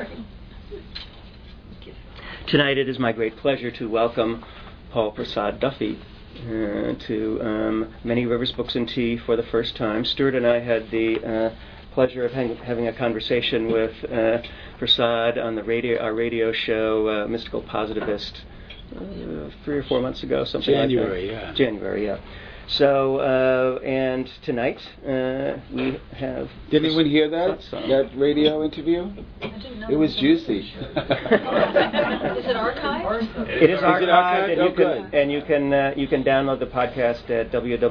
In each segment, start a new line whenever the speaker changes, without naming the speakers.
Tonight it is my great pleasure to welcome Paul Prasad Duffy to Many Rivers Books and Tea for the first time. Stuart and I had the pleasure of having a conversation with Prasad on the our radio show, Mystical Positivist, 3 or 4 months ago, something
January,
like that.
Yeah.
January, yeah. So, and tonight we have...
Did anyone hear that radio interview?
I didn't know.
It was juicy.
Is it archived?
It is archived,
and
you can download the podcast at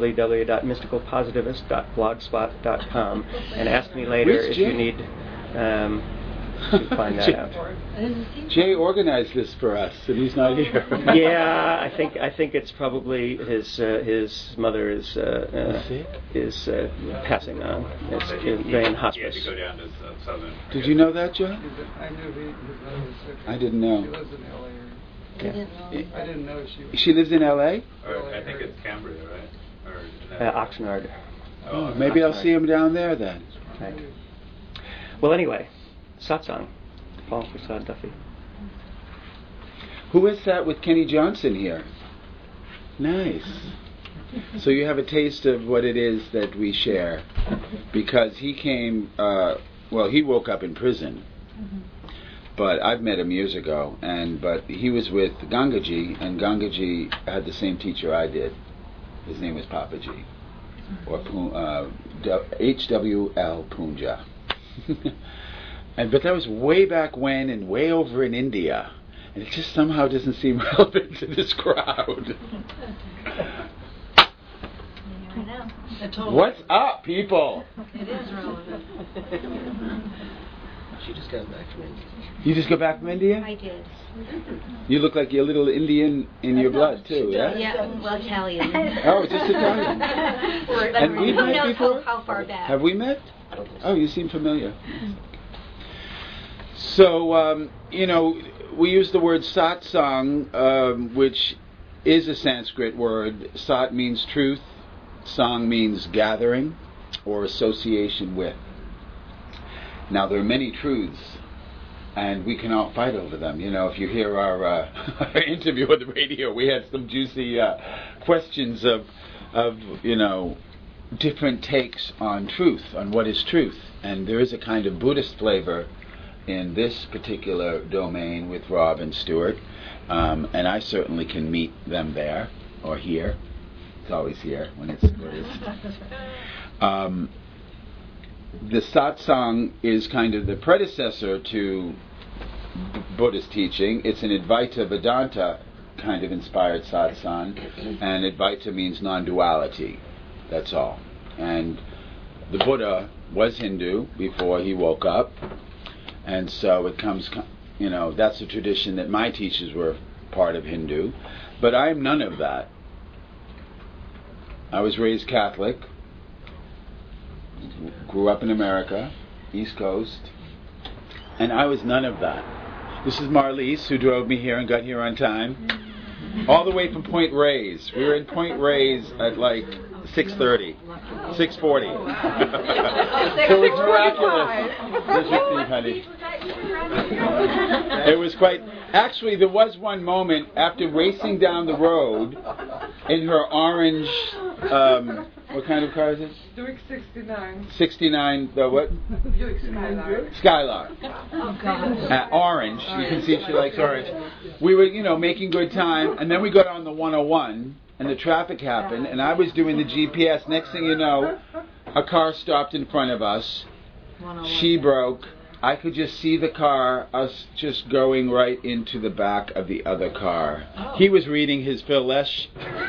www.mysticalpositivist.blogspot.com and ask me later if you need to find that out.
Jay organized this for us, and he's not here.
Yeah, I think it's probably his mother is passing on. It's in hospice.
He had to go down to Southern.
Did you know that, Joe?
I knew his mother was sick.
I didn't know.
She lives in L.A.
Yeah.
I didn't know
She lives in L.A.?
Or I think it's Cambria, right? Or
Oxnard.
Oh, maybe I'll see him down there then.
Right. Well, anyway, satsang, Paul Prasad Duffy.
Who is that with Kenny Johnson here? Nice. So you have a taste of what it is that we share, because he came. He woke up in prison. But I've met him years ago, but he was with Gangaji, and Gangaji had the same teacher I did. His name was Papaji, or H.W.L. Punja. But that was way back when and way over in India, and it just somehow doesn't seem relevant to this crowd.
I know.
What's up, people?
It is relevant.
She just got back from India.
You just got back from India?
I did.
You look like you're a little Indian in your blood, too, yeah?
Yeah, well, Italian.
Oh, just Italian. And we've
Who
met
knows
before?
how far back?
Have we met? Oh, you seem familiar. So, we use the word satsang, which is a Sanskrit word. Sat means truth. Sang means gathering or association with. Now, there are many truths, and we can all fight over them. If you hear our interview on the radio, we had some juicy questions of different takes on truth, on what is truth. And there is a kind of Buddhist flavor in this particular domain with Rob and Stuart, and I certainly can meet them there, or here. It's always here when it's Buddhist. The satsang is kind of the predecessor to Buddhist teaching. It's an Advaita Vedanta kind of inspired satsang, and Advaita means non-duality. That's all. And the Buddha was Hindu before he woke up, and so it comes, that's a tradition that my teachers were part of Hindu, but I am none of that. I was raised Catholic, grew up in America, East Coast, and I was none of that. This is Marlise, who drove me here and got here on time, all the way from Point Reyes. We were in Point Reyes at like 6:30, 6:40. So it was miraculous. There's your seat, honey. It was quite... Actually, there was one moment after racing down the road in her orange... what kind of car is it?
Buick 69.
69, the what?
Buick Skylark.
Skylark.
Oh, God.
Orange. You can see she likes orange. We were, making good time, and then we got on the 101, and the traffic happened, and I was doing the GPS. Next thing you know, a car stopped in front of us. She broke. I could just see the car, us just going right into the back of the other car. He was reading his Phil Lesh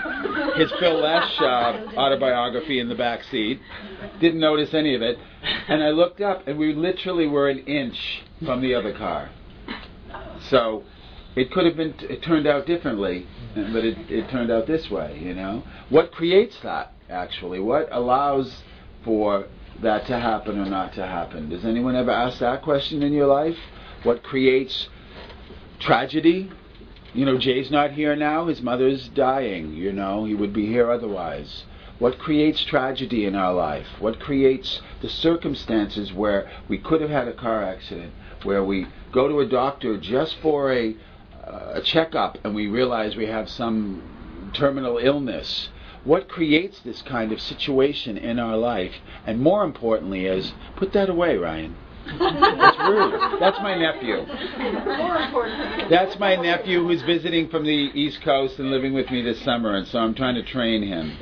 autobiography in the back seat. Didn't notice any of it. And I looked up, and we literally were an inch from the other car. So it could have been, it turned out differently, but it turned out this way, What creates that, actually? What allows for that to happen or not to happen? Does anyone ever ask that question in your life? What creates tragedy? Jay's not here now. His mother's dying. He would be here otherwise. What creates tragedy in our life? What creates the circumstances where we could have had a car accident? where we go to a doctor just for a checkup and we realize we have some terminal illness. What creates this kind of situation in our life? And more importantly is, put that away, Ryan. That's rude. That's my nephew. That's my nephew who's visiting from the East Coast and living with me this summer, and so I'm trying to train him.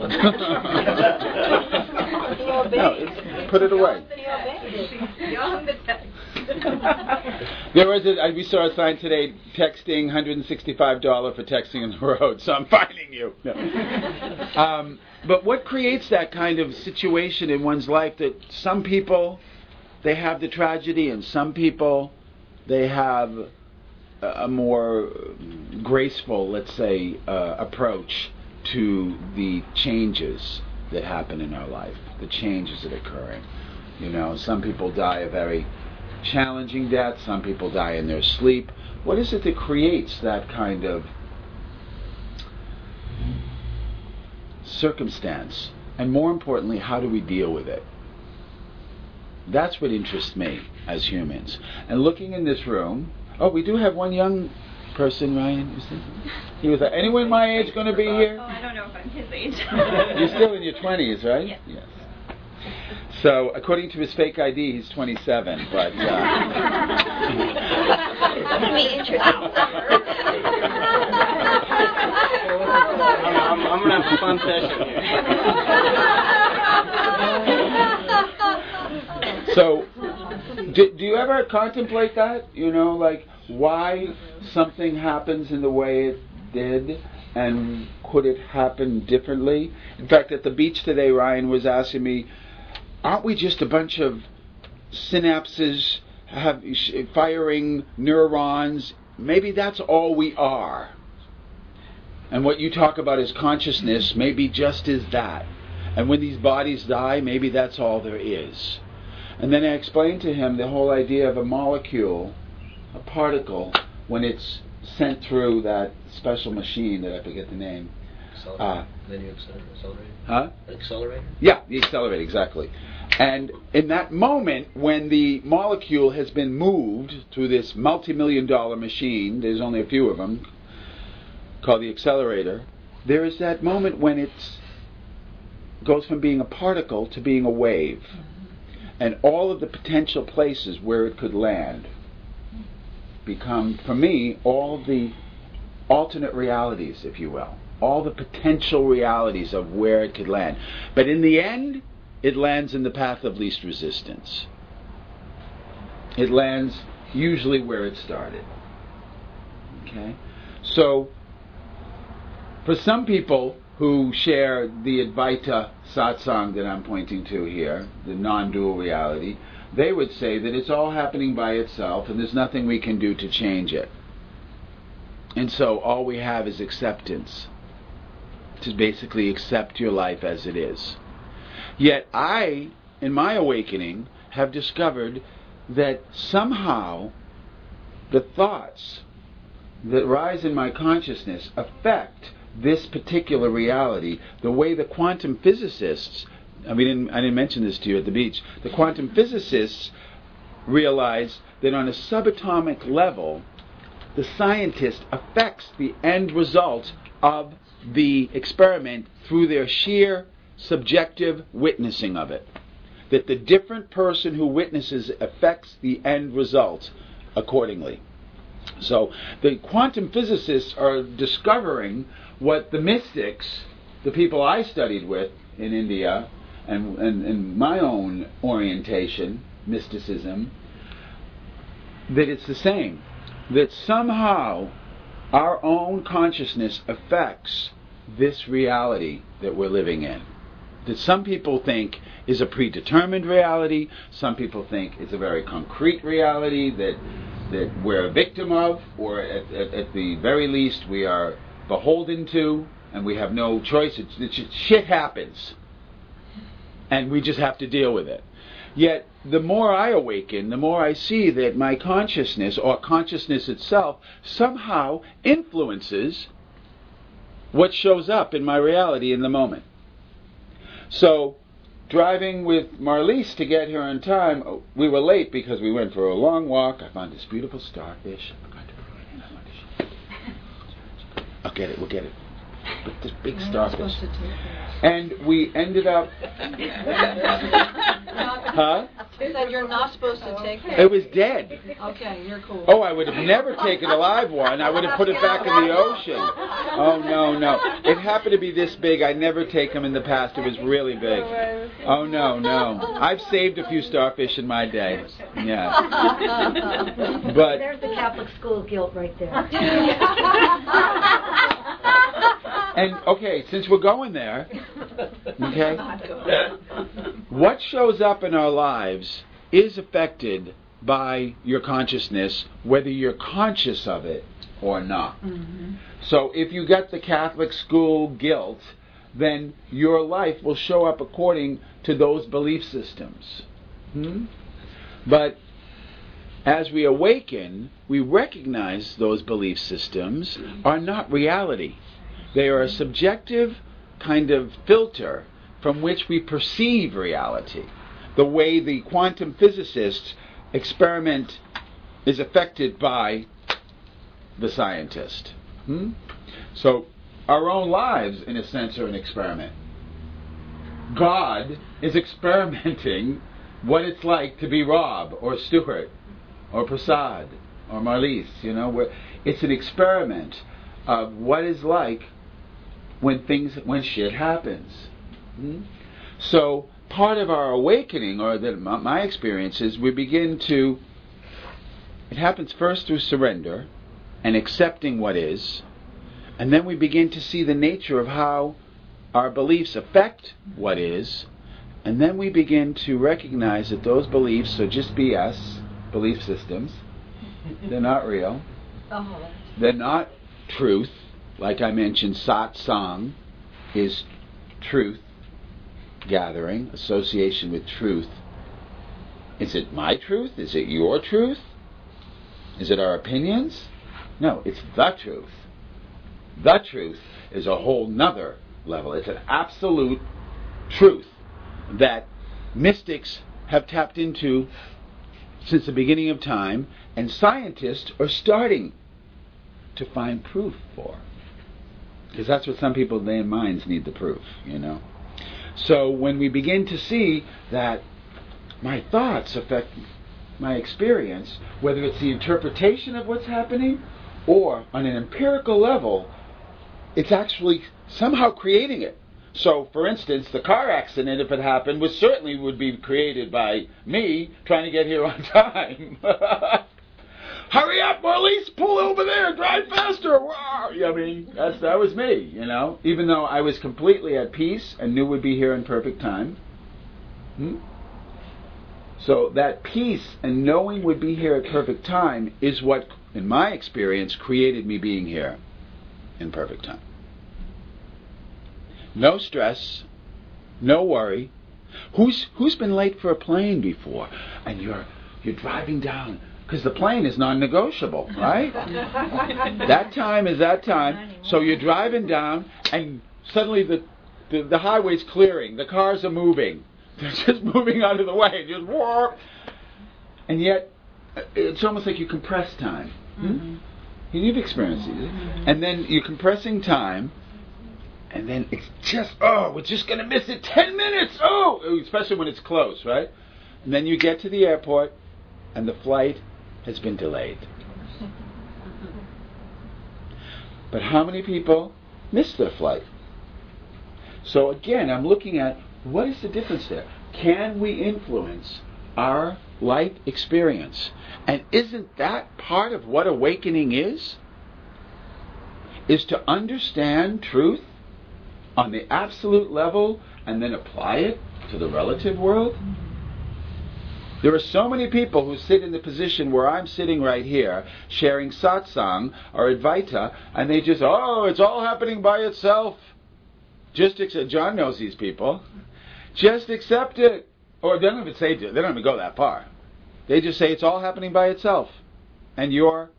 No, put it away. We saw a sign today, texting $165 for texting on the road, so I'm fining you. No. But what creates that kind of situation in one's life that some people, they have the tragedy, and some people, they have a more graceful, let's say, approach to the changes that happen in our life, the changes that are occurring. Some people die a very challenging death, some people die in their sleep. What is it that creates that kind of circumstance? And more importantly, how do we deal with it? That's what interests me as humans. And looking in this room, we do have one young person, Ryan. He was anyone my age going to be here?
Oh, I don't know if I'm his age.
You're still in your 20s, right?
Yes.
So, according to his fake ID, he's 27, but...
Let me introduce
I'm going to have a fun session here.
So, do you ever contemplate that? Like why something happens in the way it did, and could it happen differently? In fact, at the beach today, Ryan was asking me, aren't we just a bunch of synapses firing neurons? Maybe that's all we are. And what you talk about as consciousness maybe just is that. And when these bodies die, maybe that's all there is. And then I explained to him the whole idea of a molecule, a particle, when it's sent through that special machine that I forget the name.
Then you accelerate?
Huh?
Accelerator?
Yeah, the accelerator, exactly. And in that moment, when the molecule has been moved through this multi-million-dollar machine, there's only a few of them, called the accelerator, there is that moment when it goes from being a particle to being a wave. And all of the potential places where it could land become, for me, all the alternate realities, if you will. All the potential realities of where it could land. But in the end, it lands in the path of least resistance. It lands usually where it started. Okay? So, for some people who share the Advaita satsang that I'm pointing to here, the non-dual reality, they would say that it's all happening by itself and there's nothing we can do to change it. And so all we have is acceptance, to basically accept your life as it is. Yet I, in my awakening, have discovered that somehow the thoughts that rise in my consciousness affect this particular reality the way the quantum physicists, I didn't mention this to you at the beach, the quantum physicists realize that on a subatomic level, the scientist affects the end result of the experiment through their sheer subjective witnessing of it. That the different person who witnesses affects the end result accordingly. So the quantum physicists are discovering what the mystics, the people I studied with in India, and my own orientation, mysticism, that it's the same. That somehow our own consciousness affects this reality that we're living in. That some people think is a predetermined reality, some people think it's a very concrete reality that we're a victim of, or at the very least we are beholden to, and we have no choice. Shit happens, and we just have to deal with it. Yet, the more I awaken, the more I see that my consciousness, or consciousness itself, somehow influences what shows up in my reality in the moment. So, driving with Marlise to get here on time, we were late because we went for a long walk. I found this beautiful starfish. I'll get it, we'll get it. But this big starfish. And we ended up... Huh?
You said you're not supposed to take it.
It was dead.
Okay, you're cool.
Oh, I would have never taken a live one. I would have put it back in the ocean. Oh, no. It happened to be this big. I'd never take them in the past. It was really big. Oh, no. I've saved a few starfish in my day. Yeah. But
there's the Catholic school guilt right there.
And, okay, since we're going there, okay, what shows up in our lives is affected by your consciousness, whether you're conscious of it or not. Mm-hmm. So if you get the Catholic school guilt, then your life will show up according to those belief systems. But as we awaken, we recognize those belief systems are not reality. They are a subjective kind of filter from which we perceive reality. The way the quantum physicists' experiment is affected by the scientist. So our own lives, in a sense, are an experiment. God is experimenting what it's like to be Rob or Stuart or Prasad or Marlise. It's an experiment of what is like when shit happens. So part of our awakening, or my experience is, we begin to, it happens first through surrender and accepting what is, and then we begin to see the nature of how our beliefs affect what is, and then we begin to recognize that those beliefs are just BS, belief systems. They're not real. They're not truth. Like I mentioned, satsang is truth gathering, association with truth. Is it my truth? Is it your truth? Is it our opinions? No, it's the truth. The truth is a whole nother level. It's an absolute truth that mystics have tapped into since the beginning of time, and scientists are starting to find proof for. Because that's what some people, their minds need the proof, So when we begin to see that my thoughts affect my experience, whether it's the interpretation of what's happening, or on an empirical level, it's actually somehow creating it. So, for instance, the car accident, if it happened, would be created by me trying to get here on time. Hurry up, Marlise, pull over there, drive faster. Wow. That was me, even though I was completely at peace and knew we'd be here in perfect time. So that peace and knowing we'd be here at perfect time is what, in my experience, created me being here in perfect time. No stress, no worry. Who's been late for a plane before? And you're driving down, because the plane is non-negotiable, right? That time is that time. So you're driving down, and suddenly the highway's clearing. The cars are moving. They're just moving out of the way. Just whoa. And yet, it's almost like you compress time. You've experienced it. And then you're compressing time, and then it's just, we're just going to miss it 10 minutes. Especially when it's close, right? And then you get to the airport, and the flight has been delayed. But how many people miss their flight? So again, I'm looking at, what is the difference there? Can we influence our life experience? And isn't that part of what awakening is? Is to understand truth on the absolute level and then apply it to the relative world? There are so many people who sit in the position where I'm sitting right here, sharing satsang or Advaita, and they just, it's all happening by itself. Just accept. John knows these people. Just accept it. Or they don't even go that far. They just say it's all happening by itself. And you're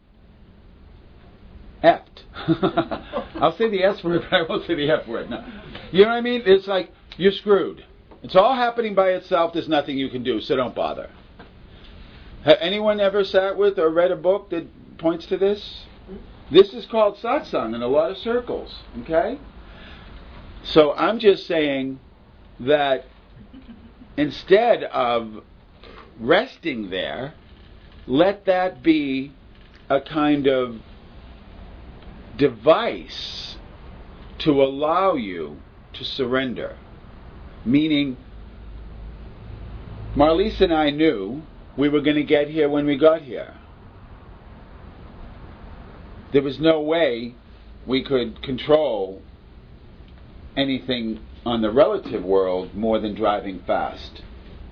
effed. I'll say the S word, but I won't say the F word. No. You know what I mean? It's like, you're screwed. It's all happening by itself. There's nothing you can do, so don't bother. Have anyone ever sat with or read a book that points to this? This is called satsang in a lot of circles, okay? So I'm just saying that instead of resting there, let that be a kind of device to allow you to surrender. Meaning, Marlise and I knew we were going to get here when we got here. There was no way we could control anything on the relative world more than driving fast.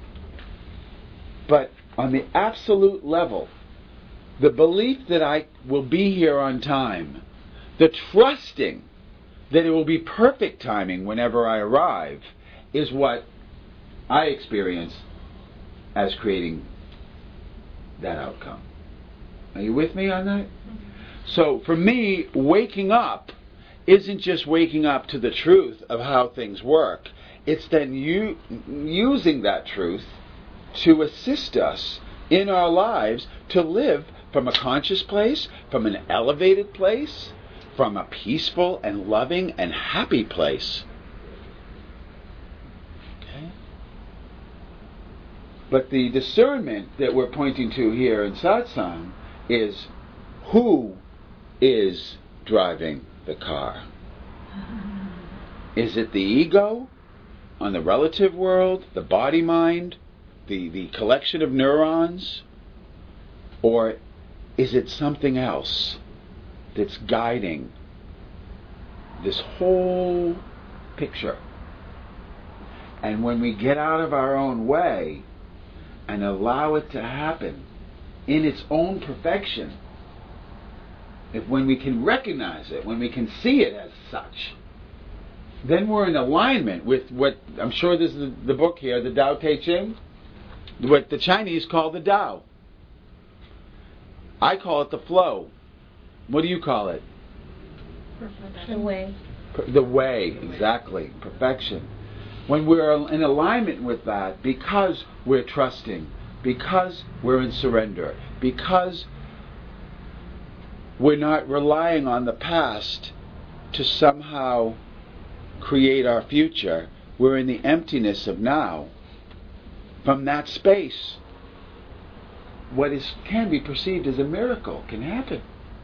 But on the absolute level, the belief that I will be here on time, the trusting that it will be perfect timing whenever I arrive, is what I experience as creating that outcome. Are you with me on that? So for me, waking up isn't just waking up to the truth of how things work. It's then using that truth to assist us in our lives to live from a conscious place, from an elevated place, from a peaceful and loving and happy place. Okay? But the discernment that we're pointing to here in satsang is who is driving the car. Is it the ego on the relative world, the body-mind, the collection of neurons? Or is it something else that's guiding this whole picture? And when we get out of our own way and allow it to happen in its own perfection, when we can recognize it, when we can see it as such, then we're in alignment with what, I'm sure this is the book here, the Tao Te Ching, what the Chinese call the Tao. I call it the flow. What do you call it?
The way.
The way, exactly. Perfection. When we're in alignment with that, because we're trusting, because we're in surrender, because we're not relying on the past to somehow create our future, we're in the emptiness of now. From that space, what can be perceived as a miracle can happen.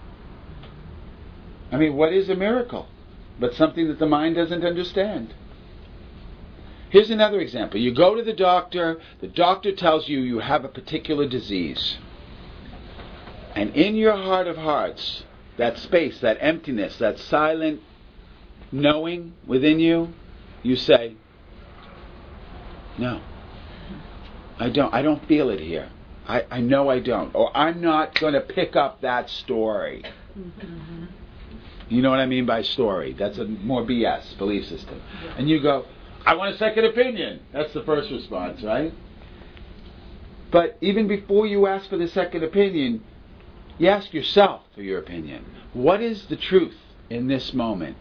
I mean, what is a miracle? But something that the mind doesn't understand. Here's another example. You go to the doctor tells you you have a particular disease. And in your heart of hearts, that space, that emptiness, that silent knowing within you, you say, no, I don't feel it here. I know I don't. Or I'm not going to pick up that story. Mm-hmm. You know what I mean by story? That's a more BS belief system. Yeah. And you go, I want a second opinion. That's the first response, right? But even before you ask for the second opinion, you ask yourself for your opinion. What is the truth in this moment?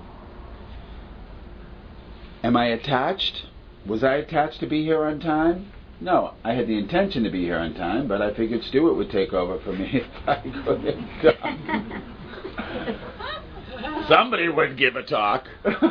Am I attached? Was I attached to be here on time? No, I had the intention to be here on time, but I figured Stuart would take over for me if I couldn't. Somebody would give a talk.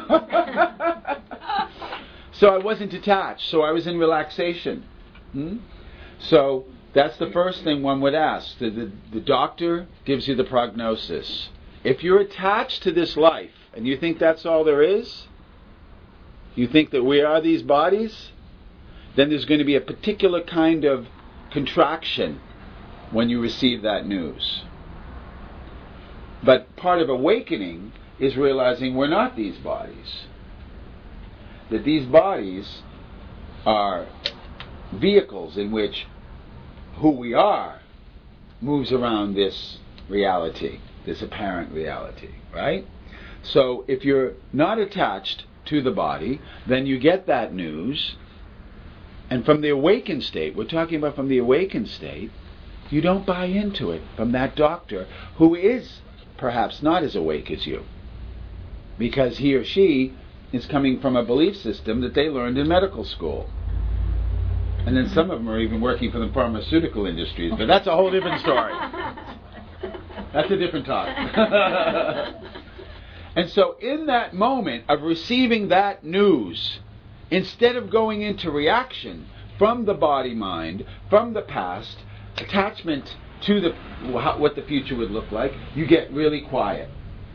So I wasn't attached, so I was in relaxation. So that's the first thing one would ask. The doctor gives you the prognosis. If you're attached to this life, and you think that's all there is, you think that we are these bodies, then there's going to be a particular kind of contraction when you receive that news. But part of awakening is realizing we're not these bodies. That these bodies are vehicles in which who we are moves around this reality, this apparent reality, right? So if you're not attached to the body, then you get that news, and from the awakened state, we're talking about from the awakened state, you don't buy into it from that doctor who is perhaps not as awake as you, because he or she is coming from a belief system that they learned in medical school. And then some of them are even working for the pharmaceutical industries, but that's a whole different story. That's a different talk. And so in that moment of receiving that news, instead of going into reaction from the body-mind, from the past, attachment to what the future would look like, you get really quiet.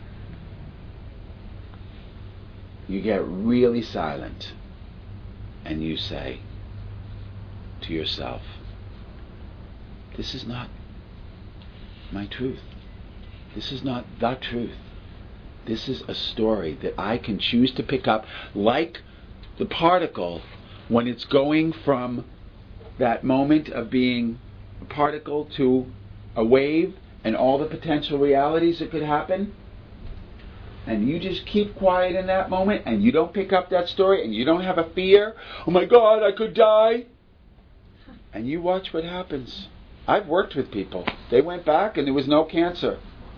You get really silent. And you say to yourself, this is not my truth. This is not the truth. This is a story that I can choose to pick up, like the particle when it's going from that moment of being a particle to a wave and all the potential realities that could happen. And you just keep quiet in that moment and you don't pick up that story and you don't have a fear. Oh my God, I could die. And you watch what happens. I've worked with people. They went back and there was no cancer.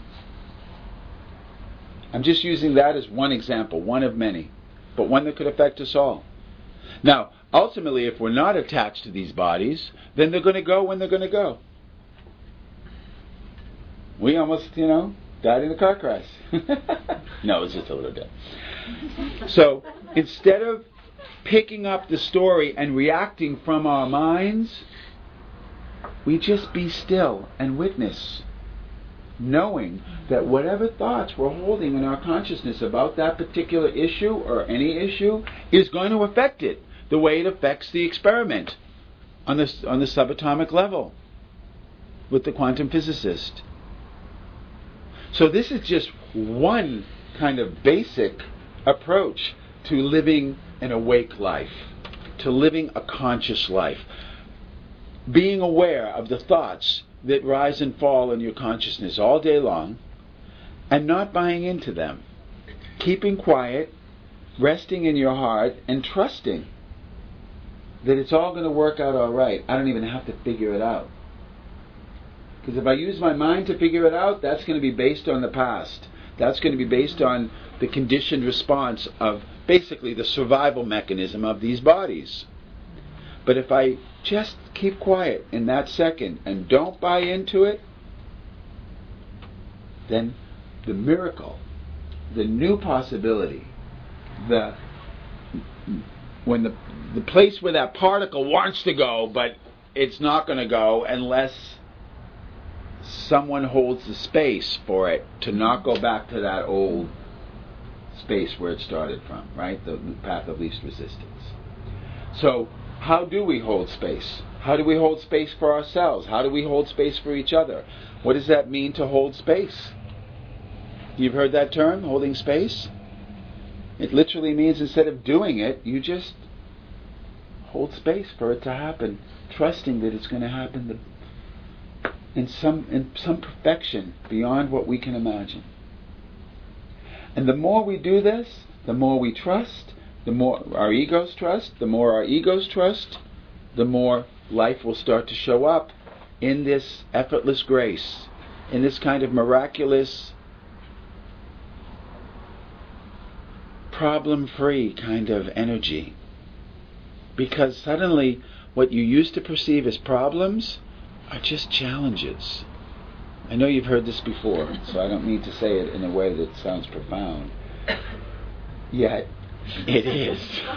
I'm just using that as one example, one of many, but one that could affect us all. Now, ultimately, if we're not attached to these bodies, then they're going to go when they're going to go. We almost, died in a car crash. No, it's just a little bit. So, instead of picking up the story and reacting from our minds, we just be still and witness, knowing that whatever thoughts we're holding in our consciousness about that particular issue or any issue is going to affect it the way it affects the experiment on the subatomic level with the quantum physicist. So this is just one kind of basic approach to living an awake life, to living a conscious life. Being aware of the thoughts that rise and fall in your consciousness all day long and not buying into them. Keeping quiet, resting in your heart, and trusting that it's all going to work out all right. I don't even have to figure it out. Because if I use my mind to figure it out, that's going to be based on the past. That's going to be based on the conditioned response of basically the survival mechanism of these bodies. But if I just keep quiet in that second and don't buy into it, then the miracle, the new possibility, when the place where that particle wants to go, but it's not going to go unless someone holds the space for it to not go back to that old space where it started from, right? The path of least resistance. So, how do we hold space? How do we hold space for ourselves? How do we hold space for each other? What does that mean to hold space? You've heard that term, holding space? It literally means instead of doing it, you just hold space for it to happen, trusting that it's going to happen in some perfection beyond what we can imagine. And the more we do this, the more we trust, the more our egos trust, the more our egos trust, the more life will start to show up in this effortless grace, in this kind of miraculous, problem-free kind of energy. Because suddenly what you used to perceive as problems are just challenges. I know you've heard this before, so I don't need to say it in a way that sounds profound. Yet, it is.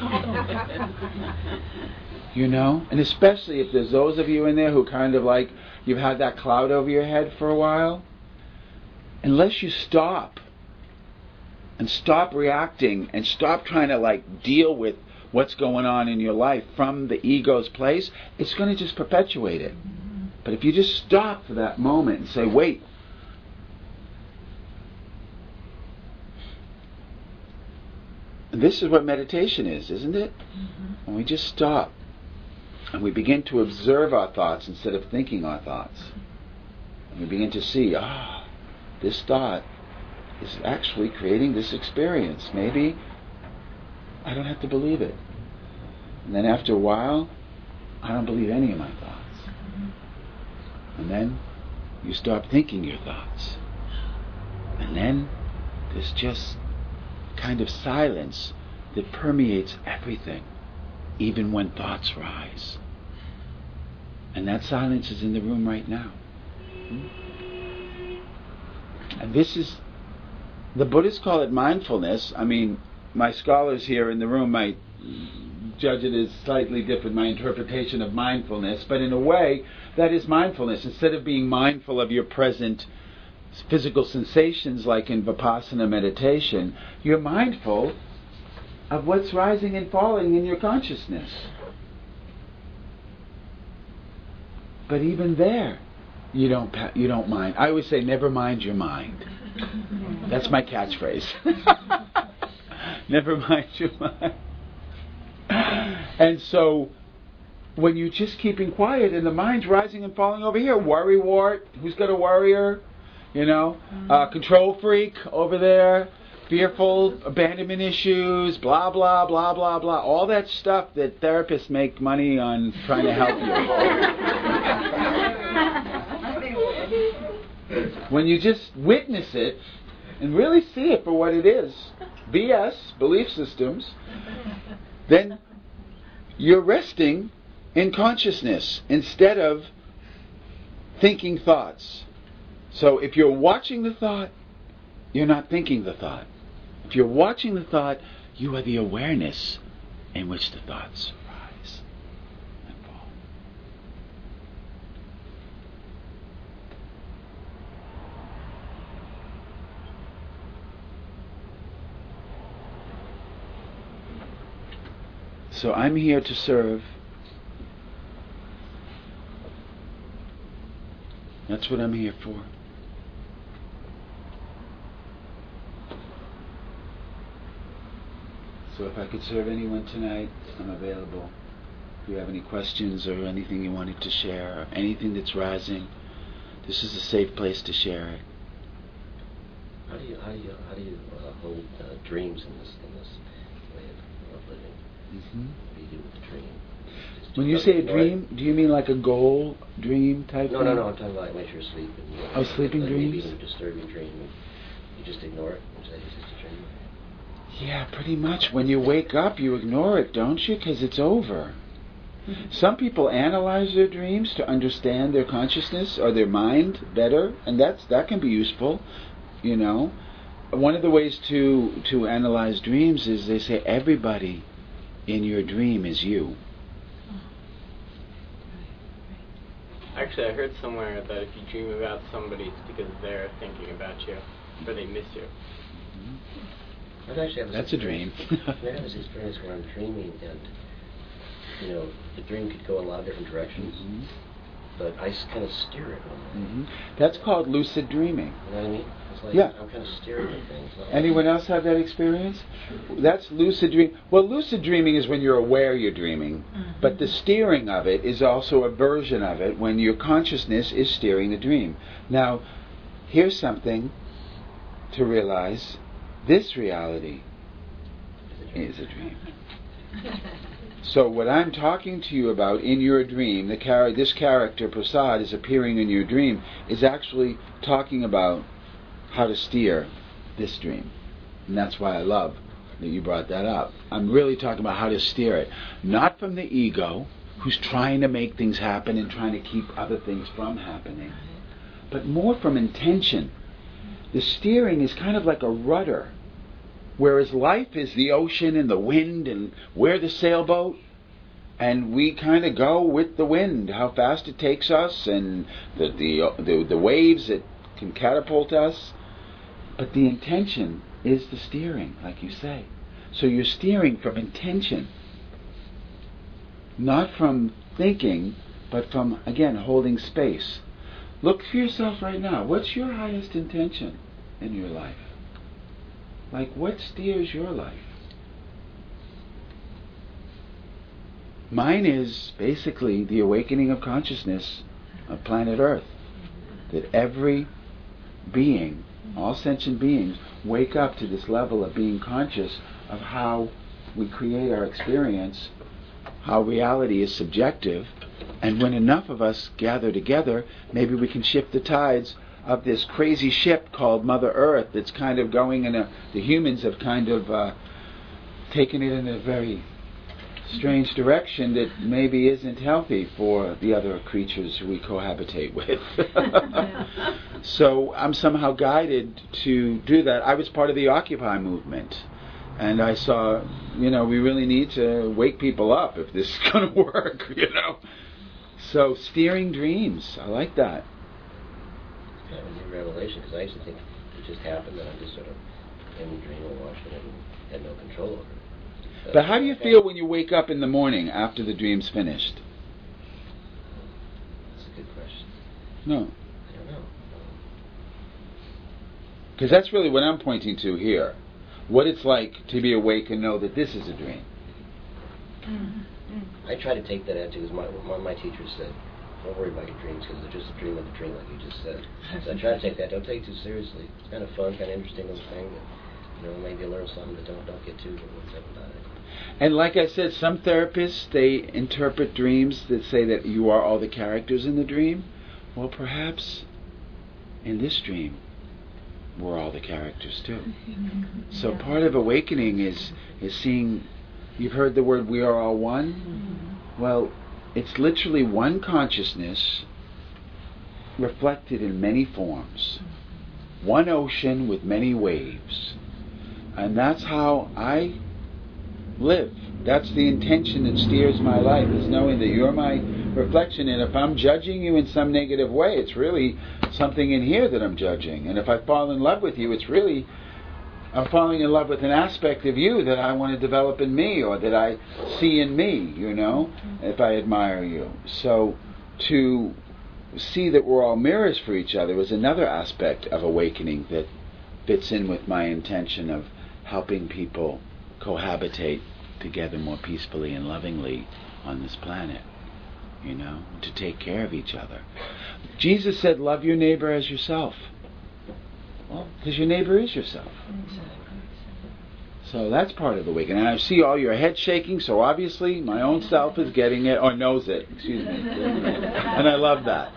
And especially if there's those of you in there who kind of like, you've had that cloud over your head for a while, unless you stop and stop reacting and stop trying to deal with what's going on in your life from the ego's place, it's going to just perpetuate it. But if you just stop for that moment and say, wait, and this is what meditation is, isn't it? When we just stop and we begin to observe our thoughts instead of thinking our thoughts. And we begin to see, this thought is actually creating this experience. Maybe I don't have to believe it. And then after a while, I don't believe any of my thoughts. And then you stop thinking your thoughts. And then there's just kind of silence that permeates everything, even when thoughts rise. And that silence is in the room right now. And this is, the Buddhists call it mindfulness. I mean, my scholars here in the room might judge it as slightly different, my interpretation of mindfulness, but in a way, that is mindfulness. Instead of being mindful of your present physical sensations like in Vipassana meditation, you're mindful of what's rising and falling in your consciousness. But even there, you don't mind. I always say, never mind your mind. That's my catchphrase. Never mind your mind. And so, when you're just keeping quiet and the mind's rising and falling over here, worrywart, who's got a worrier? Control freak over there, fearful, abandonment issues, blah, blah, blah, blah, blah. All that stuff that therapists make money on trying to help you. When you just witness it and really see it for what it is, BS, belief systems, then you're resting in consciousness instead of thinking thoughts. So if you're watching the thought, you're not thinking the thought. If you're watching the thought, you are the awareness in which the thoughts rise and fall. So I'm here to serve. That's what I'm here for. So if I could serve anyone tonight, I'm available. If you have any questions or anything you wanted to share, or anything that's rising, this is a safe place to share it.
How do you hold dreams in this way of living?
Mm-hmm.
What do you do with the dream?
When you say a dream, do you mean like a goal dream type thing?
No. I'm talking about when you're sleeping.
Sleeping dreams?
Maybe even a disturbing dream. You just ignore it and say it's just a dream.
Yeah, pretty much. When you wake up, you ignore it, don't you? Because it's over. Mm-hmm. Some people analyze their dreams to understand their consciousness or their mind better, and that can be useful, One of the ways to analyze dreams is they say everybody in your dream is you.
Actually, I heard somewhere that if you dream about somebody, it's because they're thinking about you, or they miss you.
Mm-hmm. That's a dream. I have this experience where I'm dreaming, and the dream could go a lot of different directions, mm-hmm. but I kind of steer it.
Mm-hmm. That's called lucid dreaming.
You know what I mean? It's like I'm kind of steering at things.
Anyone else have that experience? That's lucid dream. Well, lucid dreaming is when you're aware you're dreaming, mm-hmm. but the steering of it is also a version of it when your consciousness is steering the dream. Now, here's something to realize. This reality is a dream. So what I'm talking to you about in your dream, this character, Prasad, is appearing in your dream, is actually talking about how to steer this dream. And that's why I love that you brought that up. I'm really talking about how to steer it. Not from the ego, who's trying to make things happen and trying to keep other things from happening, but more from intention. The steering is kind of like a rudder, whereas life is the ocean and the wind, and we're the sailboat, and we kind of go with the wind, how fast it takes us, and the waves that can catapult us. But the intention is the steering, like you say. So you're steering from intention, not from thinking, but from, again, holding space. Look for yourself right now. What's your highest intention in your life? Like, what steers your life? Mine is basically the awakening of consciousness of planet Earth. That every being, all sentient beings, wake up to this level of being conscious of how we create our experience, how reality is subjective, and when enough of us gather together, maybe we can shift the tides of this crazy ship called Mother Earth that's kind of going in the humans have kind of taken it in a very strange direction that maybe isn't healthy for the other creatures we cohabitate with. So I'm somehow guided to do that. I was part of the Occupy movement, and I saw, we really need to wake people up if this is going to work, So steering dreams, I like that.
Kind of a new revelation, because I used to think it just happened and I just sort of in the dream and watched it and had no control over it.
But how do you feel when you wake up in the morning after the dream's finished?
That's a good question.
No.
I don't know.
Because that's really what I'm pointing to here. What it's like to be awake and know that this is a dream.
I try to take that attitude, because one of my teachers said, don't worry about your dreams, because they're just a dream of a dream, like you just said. So I try to take that, don't take it too seriously. It's kind of fun, kind of interesting little thing, but, maybe you learn something, but don't get too upset about it.
And like I said, some therapists, they interpret dreams that say that you are all the characters in the dream. Well, perhaps in this dream, we're all the characters too. So part of awakening is seeing, you've heard the word we are all one? Well, it's literally one consciousness reflected in many forms. One ocean with many waves. And that's how I live. That's the intention that steers my life, is knowing that you're my reflection, and if I'm judging you in some negative way, it's really something in here that I'm judging. And if I fall in love with you, it's really I'm falling in love with an aspect of you that I want to develop in me, or that I see in me, if I admire you. So to see that we're all mirrors for each other is another aspect of awakening that fits in with my intention of helping people cohabitate together more peacefully and lovingly on this planet, to take care of each other. Jesus said, love your neighbor as yourself. Well, because your neighbor is yourself. So that's part of the awakening. And I see all your head shaking, so obviously my own self is getting it, or knows it, excuse me. And I love that.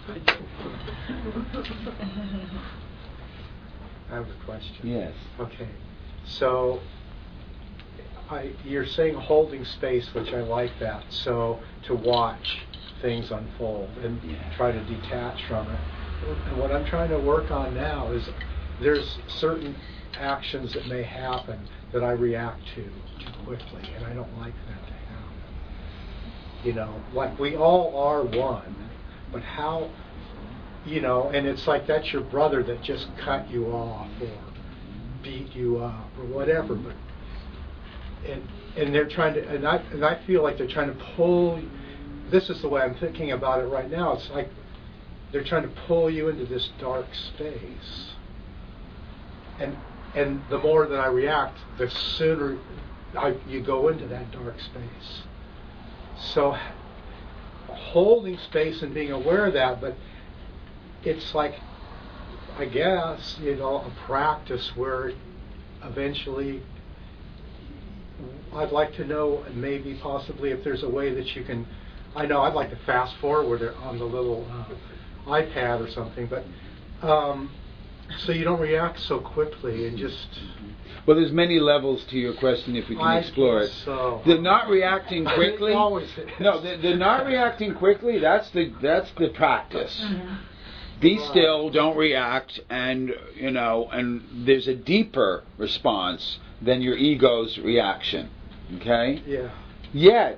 I have a question.
Yes.
Okay. So you're saying holding space, which I like that. So to watch things unfold and try to detach from it. And what I'm trying to work on now is there's certain actions that may happen that I react to too quickly, and I don't like that to happen. Like we all are one, but how, and it's like that's your brother that just cut you off or beat you up or whatever, but and they're trying to, and I feel like they're trying to pull. This is the way I'm thinking about it right now. It's like they're trying to pull you into this dark space, and the more that I react, the sooner you go into that dark space. So holding space and being aware of that, but it's like, I guess, a practice where eventually I'd like to know, and maybe possibly if there's a way that you can, I know I'd like to fast forward it on the little iPad or something, but so you don't react so quickly and just...
Well, there's many levels to your question if we can explore it.
So.
The not reacting quickly...
Always
no, the not reacting quickly, that's the practice. Be still, don't react, and there's a deeper response than your ego's reaction. Okay?
Yeah.
Yet,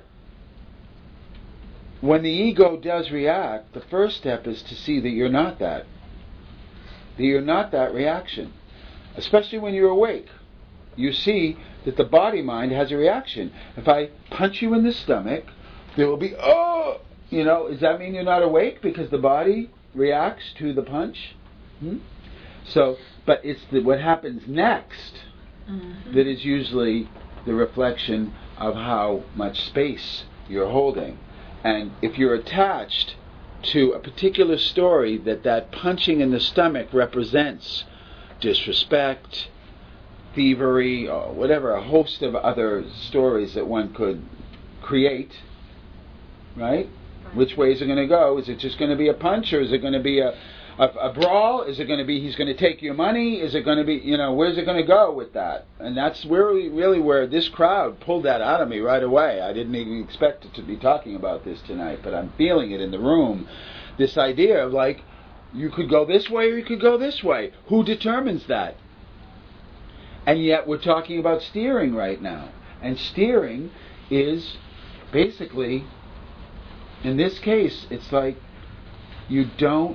when the ego does react, the first step is to see that you're not that. That you're not that reaction. Especially when you're awake. You see that the body-mind has a reaction. If I punch you in the stomach, there will be, oh! Does that mean you're not awake because the body reacts to the punch? So, but it's what happens next that is usually the reflection of how much space you're holding. And if you're attached to a particular story that punching in the stomach represents disrespect, thievery, or whatever, a host of other stories that one could create, right? Which way is it going to go? Is it just going to be a punch, or is it going to be a a brawl? Is it going to be he's going to take your money? Is it going to be, where's it going to go with that? And that's really where this crowd pulled that out of me right away. I didn't even expect it to be talking about this tonight, but I'm feeling it in the room. This idea of like, you could go this way or you could go this way. Who determines that? And yet we're talking about steering right now. And steering is basically, in this case, it's like you don't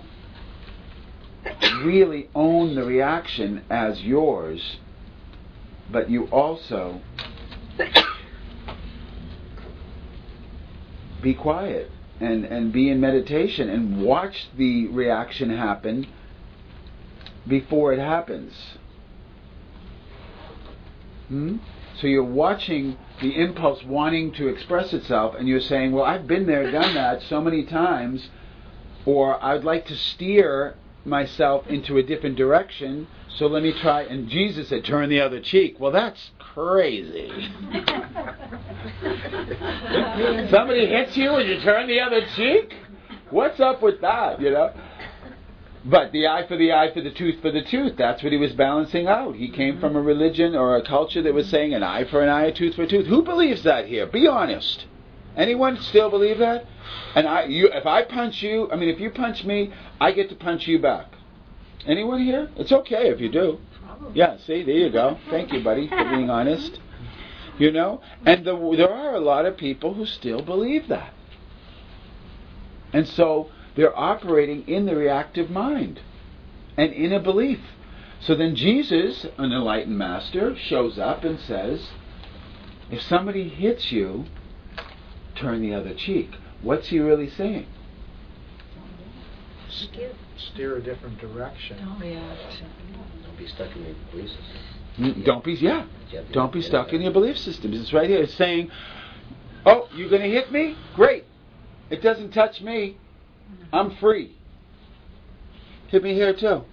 really own the reaction as yours, but you also be quiet and be in meditation and watch the reaction happen before it happens. So you're watching the impulse wanting to express itself, and you're saying, well, I've been there, done that so many times, or I'd like to steer myself into a different direction, so let me try. And Jesus said, turn the other cheek. Well, that's crazy. Somebody hits you and you turn the other cheek? What's up with that, But the eye for the tooth for the tooth, that's what he was balancing out. He came from a religion or a culture that was saying an eye for an eye, a tooth for a tooth. Who believes that here? Be honest. Anyone still believe that? And if I punch you, if you punch me, I get to punch you back. Anyone here? It's okay if you do. Yeah, see, there you go. Thank you, buddy, for being honest. And there are a lot of people who still believe that. And so they're operating in the reactive mind and in a belief. So then Jesus, an enlightened master, shows up and says, if somebody hits you, turn the other cheek. What's he really saying?
Steer a different direction.
Don't be stuck in your belief system.
Don't be stuck in your belief system. It's right here. It's saying, oh, you're going to hit me? Great. It doesn't touch me. I'm free. Hit me here too.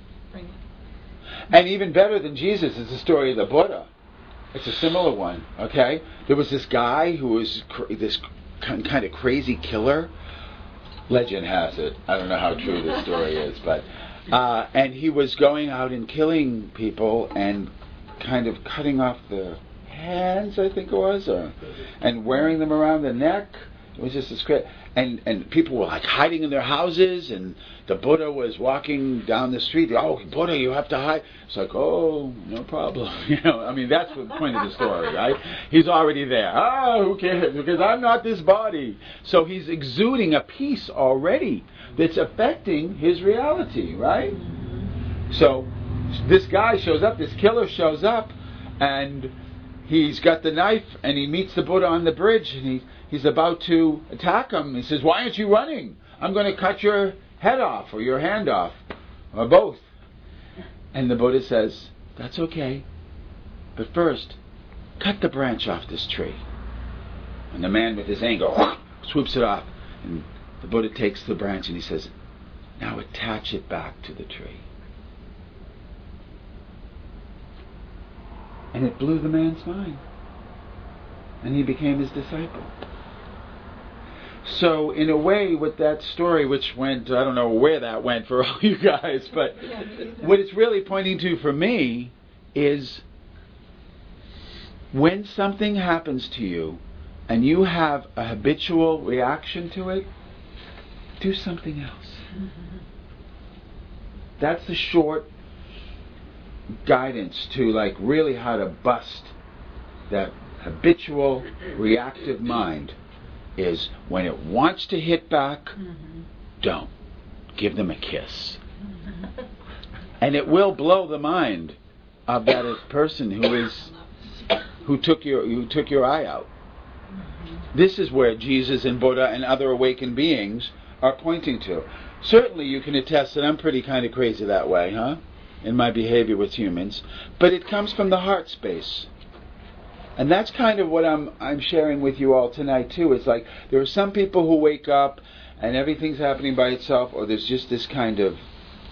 And even better than Jesus is the story of the Buddha. It's a similar one, okay? There was this guy who was this kind of crazy killer. Legend has it. I don't know how true this story is, but and he was going out and killing people and kind of cutting off their hands, I think it was, and wearing them around the neck. It was just this crazy. And people were like hiding in their houses, and the Buddha was walking down the street. Oh, Buddha, you have to hide. It's like, oh, no problem. That's the point of the story, right? He's already there. Who cares? Because I'm not this body. So he's exuding a peace already that's affecting his reality, right? So this guy shows up, this killer shows up, and he's got the knife, and he meets the Buddha on the bridge, and he's about to attack him. He says, why aren't you running? I'm going to cut your head off or your hand off or both. And the Buddha says, that's okay. But first, cut the branch off this tree. And the man with his anger swoops it off. And the Buddha takes the branch and he says, now attach it back to the tree. And it blew the man's mind. And he became his disciple. So, in a way, with that story, which went, I don't know where that went for all you guys, but what it's really pointing to for me is when something happens to you and you have a habitual reaction to it, do something else. That's the short guidance to really how to bust that habitual reactive mind. Is when it wants to hit back, don't. Give them a kiss. And it will blow the mind of that person who took your eye out. This is where Jesus and Buddha and other awakened beings are pointing to. Certainly you can attest that I'm pretty kind of crazy that way, in my behavior with humans. But it comes from the heart space. And that's kind of what I'm sharing with you all tonight too. It's like there are some people who wake up and everything's happening by itself, or there's just this kind of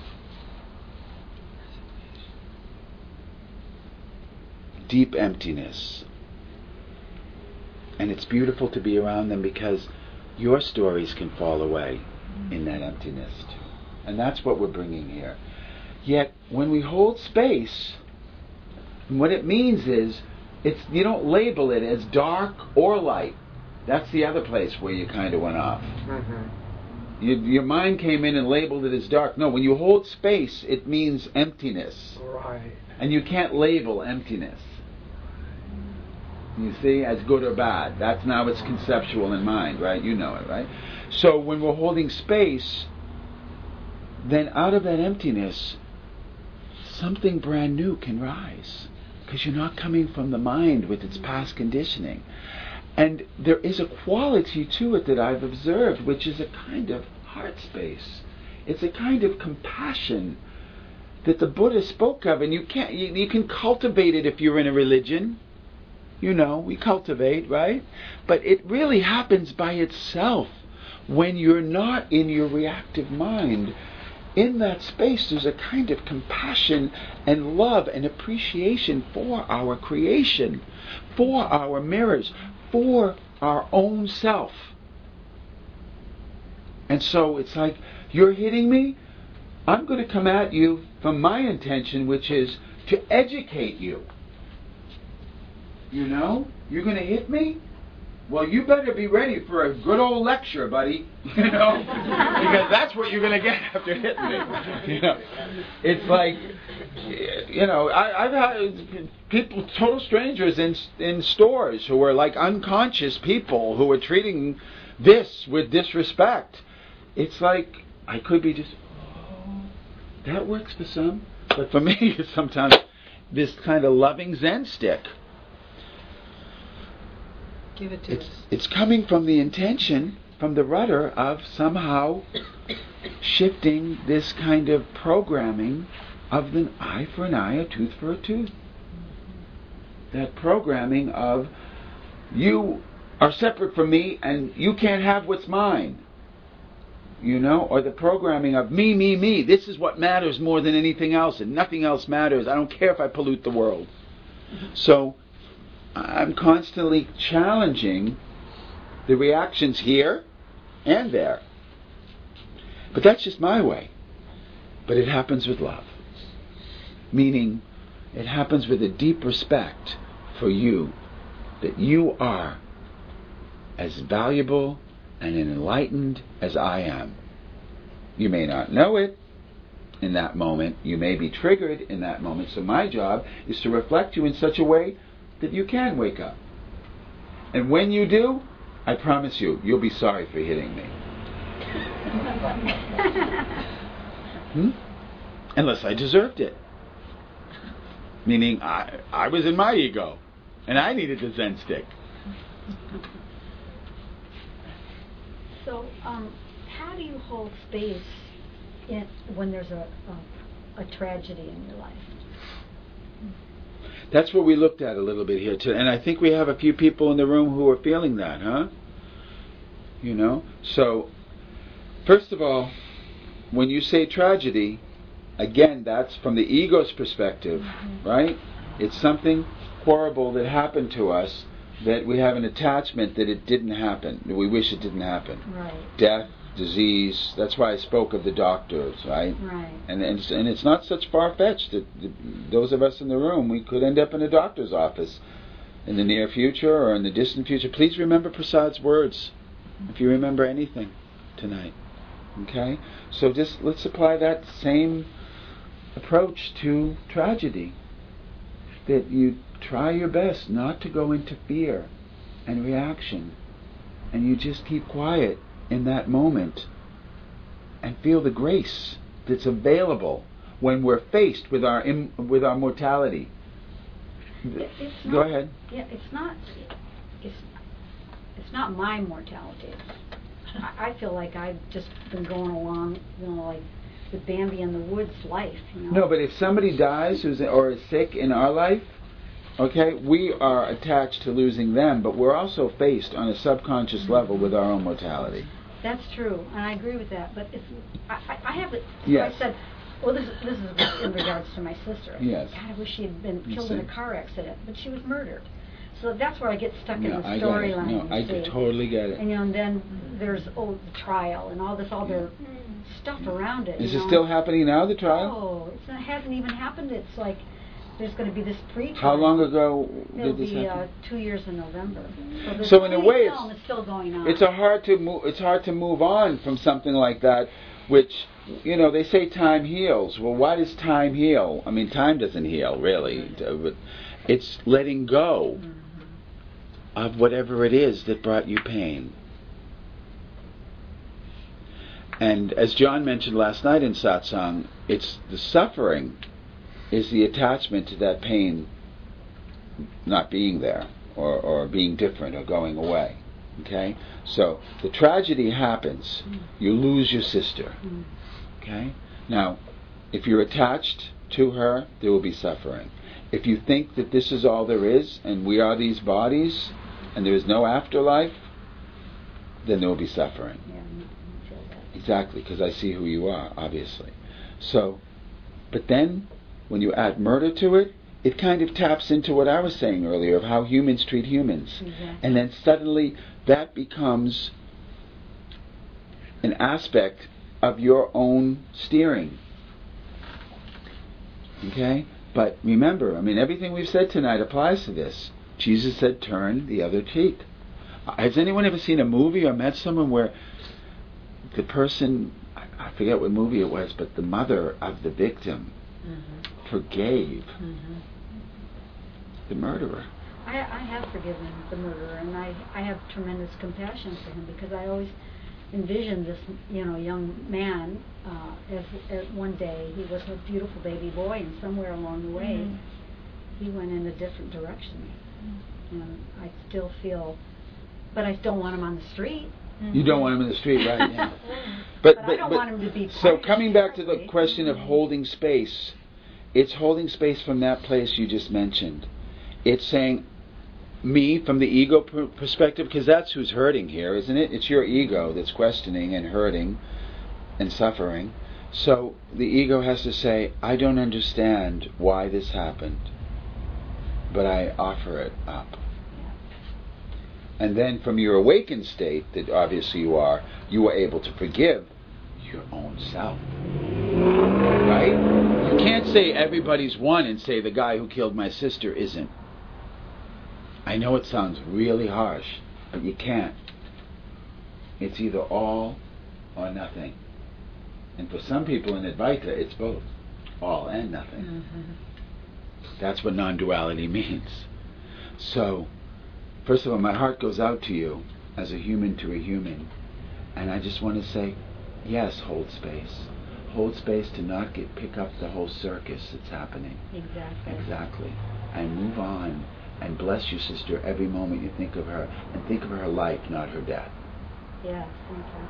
deep emptiness. And it's beautiful to be around them because your stories can fall away in that emptiness too. And that's what we're bringing here. Yet, when we hold space, what it means is, you don't label it as dark or light. That's the other place where you kind of went off. Your mind came in and labeled it as dark. No, when you hold space, it means emptiness.
Right.
And you can't label emptiness. You see, as good or bad. That's now it's conceptual in mind, right? You know it, right? So when we're holding space, then out of that emptiness, something brand new can rise. Because you're not coming from the mind with its past conditioning. And there is a quality to it that I've observed, which is a kind of heart space. It's a kind of compassion that the Buddha spoke of, and you can cultivate it if you're in a religion. You know, we cultivate, right? But it really happens by itself when you're not in your reactive mind. In that space, there's a kind of compassion and love and appreciation for our creation, for our mirrors, for our own self. And so it's like, you're hitting me, I'm going to come at you from my intention, which is to educate you. You know? You're going to hit me? Well, you better be ready for a good old lecture, buddy. You know? Because that's what you're going to get after hitting me. You know? It's like, you know, I've had people, total strangers in stores who are like unconscious people who are treating this with disrespect. It's like, I could be just, that works for some. But for me, it's sometimes this kind of loving Zen stick.
Give it to us.
It's coming from the intention, from the rudder of somehow shifting this kind of programming of an eye for an eye, a tooth for a tooth. That programming of, you are separate from me and you can't have what's mine. You know, or the programming of me, me, me. This is what matters more than anything else, and nothing else matters. I don't care if I pollute the world. So I'm constantly challenging the reactions here and there. But that's just my way. But it happens with love. Meaning, it happens with a deep respect for you, that you are as valuable and enlightened as I am. You may not know it in that moment. You may be triggered in that moment. So my job is to reflect you in such a way that you can wake up. And when you do, I promise you, you'll be sorry for hitting me. Unless I deserved it. Meaning, I was in my ego, and I needed the Zen stick.
So, how do you hold space when there's a tragedy in your life?
That's what we looked at a little bit here too, and I think we have a few people in the room who are feeling that, huh? You know? So, first of all, when you say tragedy, again, that's from the ego's perspective, right? It's something horrible that happened to us, that we have an attachment that it didn't happen, that we wish it didn't happen.
Right.
Death, disease, that's why I spoke of the doctors, right?
Right.
And it's not such far-fetched that those of us in the room, we could end up in a doctor's office in the near future or in the distant future. Please remember Prasad's words, if you remember anything tonight. Okay? So just let's apply that same approach to tragedy. That you try your best not to go into fear and reaction, and you just keep quiet in that moment and feel the grace that's available when we're faced with our mortality. Go ahead.
Yeah, it's not my mortality. I feel like I've just been going along, you know, like with Bambi in the Woods life. You know?
No, but if somebody dies or is sick in our life, okay, we are attached to losing them, but we're also faced on a subconscious level with our own mortality.
That's true, and I agree with that. But I have it.
Yes.
I said, well, this is in regards to my sister.
Yes.
God, I wish she had been killed in a car accident, but she was murdered. So that's where I get stuck in the storyline.
No, I totally get it.
And you know, and then there's the trial and all this other stuff around it.
Is
you
it
know?
still happening now, the trial?
Oh, it hasn't even happened. It's like there's going to be this pre-trial.
How long ago
It'll
did this
be
happen?
2 years in November. So,
So in a way,
film is still going on.
it's hard to move on from something like that, which, you know, they say time heals. Well, why does time heal? I mean, time doesn't heal, really. It's letting go of whatever it is that brought you pain. And as John mentioned last night in satsang, it's the suffering is the attachment to that pain not being there or being different or going away. Okay? So the tragedy happens. You lose your sister. Okay? Now, if you're attached to her, there will be suffering. If you think that this is all there is, and we are these bodies, and there is no afterlife, then there will be suffering. Exactly, because I see who you are, obviously. So, but then, when you add murder to it, it kind of taps into what I was saying earlier of how humans treat humans.
Exactly.
And then suddenly that becomes an aspect of your own steering. Okay? But remember, I mean, everything we've said tonight applies to this. Jesus said, turn the other cheek. Has anyone ever seen a movie or met someone where the person, I forget what movie it was, but the mother of the victim forgave the murderer?
I have forgiven the murderer, and I have tremendous compassion for him, because I always envisioned this, young man as one day he was a beautiful baby boy, and somewhere along the way he went in a different direction. And I still feel, but I don't want him on the street.
You don't want him in the street, right? Yeah.
But I don't want him to be
so
punished
coming back to the
directly.
question of holding space, it's holding space from that place you just mentioned. It's saying, me from the ego perspective, because that's who's hurting here, isn't it? It's your ego that's questioning and hurting and suffering. So the ego has to say, I don't understand why this happened, but I offer it up. And then from your awakened state, that obviously you are able to forgive your own self. Right? You can't say everybody's one and say the guy who killed my sister isn't. I know it sounds really harsh, but you can't. It's either all or nothing. And for some people in Advaita, it's both. All and nothing. That's what non-duality means. So, first of all, my heart goes out to you as a human to a human. And I just want to say, yes, hold space. Hold space to not pick up the whole circus that's happening. Exactly. And move on. And bless your sister every moment you think of her. And think of her life, not her death.
Yes, thank you.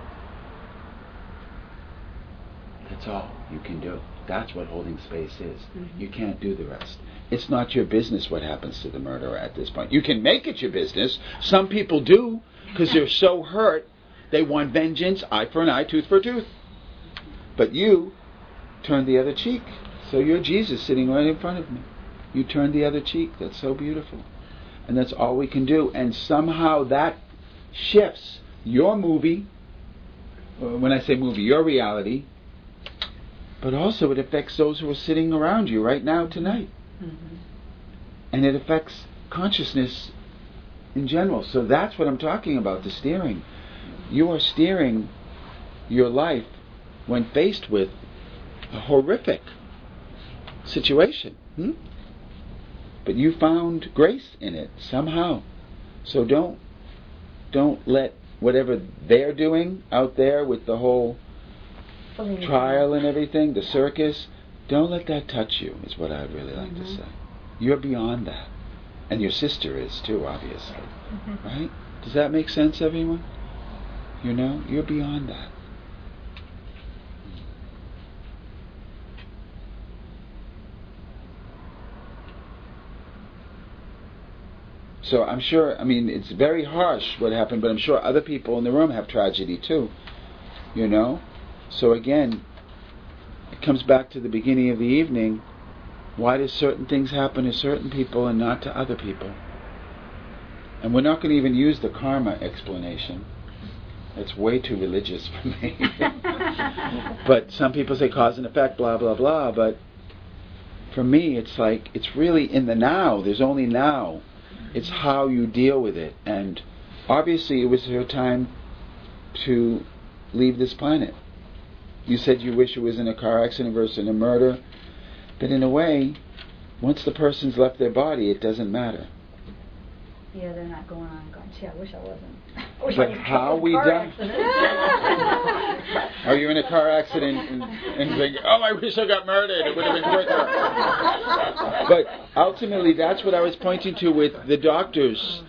That's all you can do. That's what holding space is. You can't do the rest. It's not your business what happens to the murderer at this point. You can make it your business. Some people do, because they're so hurt, they want vengeance, eye for an eye, tooth for a tooth. But you turn the other cheek. So you're Jesus sitting right in front of me. You turn the other cheek. That's so beautiful. And that's all we can do. And somehow that shifts your movie, when I say movie, your reality, but also it affects those who are sitting around you right now tonight. And it affects consciousness in general. So that's what I'm talking about, the steering. You are steering your life when faced with a horrific situation. But you found grace in it somehow. So don't let whatever they're doing out there with the whole trial and everything, the circus, don't let that touch you, is what I'd really like to say. You're beyond that. And your sister is too, obviously. Right? Does that make sense, everyone? You're beyond that. So I'm sure, it's very harsh what happened, but I'm sure other people in the room have tragedy too. So again, it comes back to the beginning of the evening. Why do certain things happen to certain people and not to other people? And we're not going to even use the karma explanation. It's way too religious for me. But some people say cause and effect, blah, blah, blah. But for me, it's like, it's really in the now. There's only now. It's how you deal with it. And obviously, it was your time to leave this planet. You said you wish it was in a car accident versus in a murder. But in a way, once the person's left their body, it doesn't matter.
Yeah, they're not going on going, gee, I wish I wasn't.
But how we done? Are you in a car accident and think, oh, I wish I got murdered, it would have been quicker. But ultimately, that's what I was pointing to with the doctors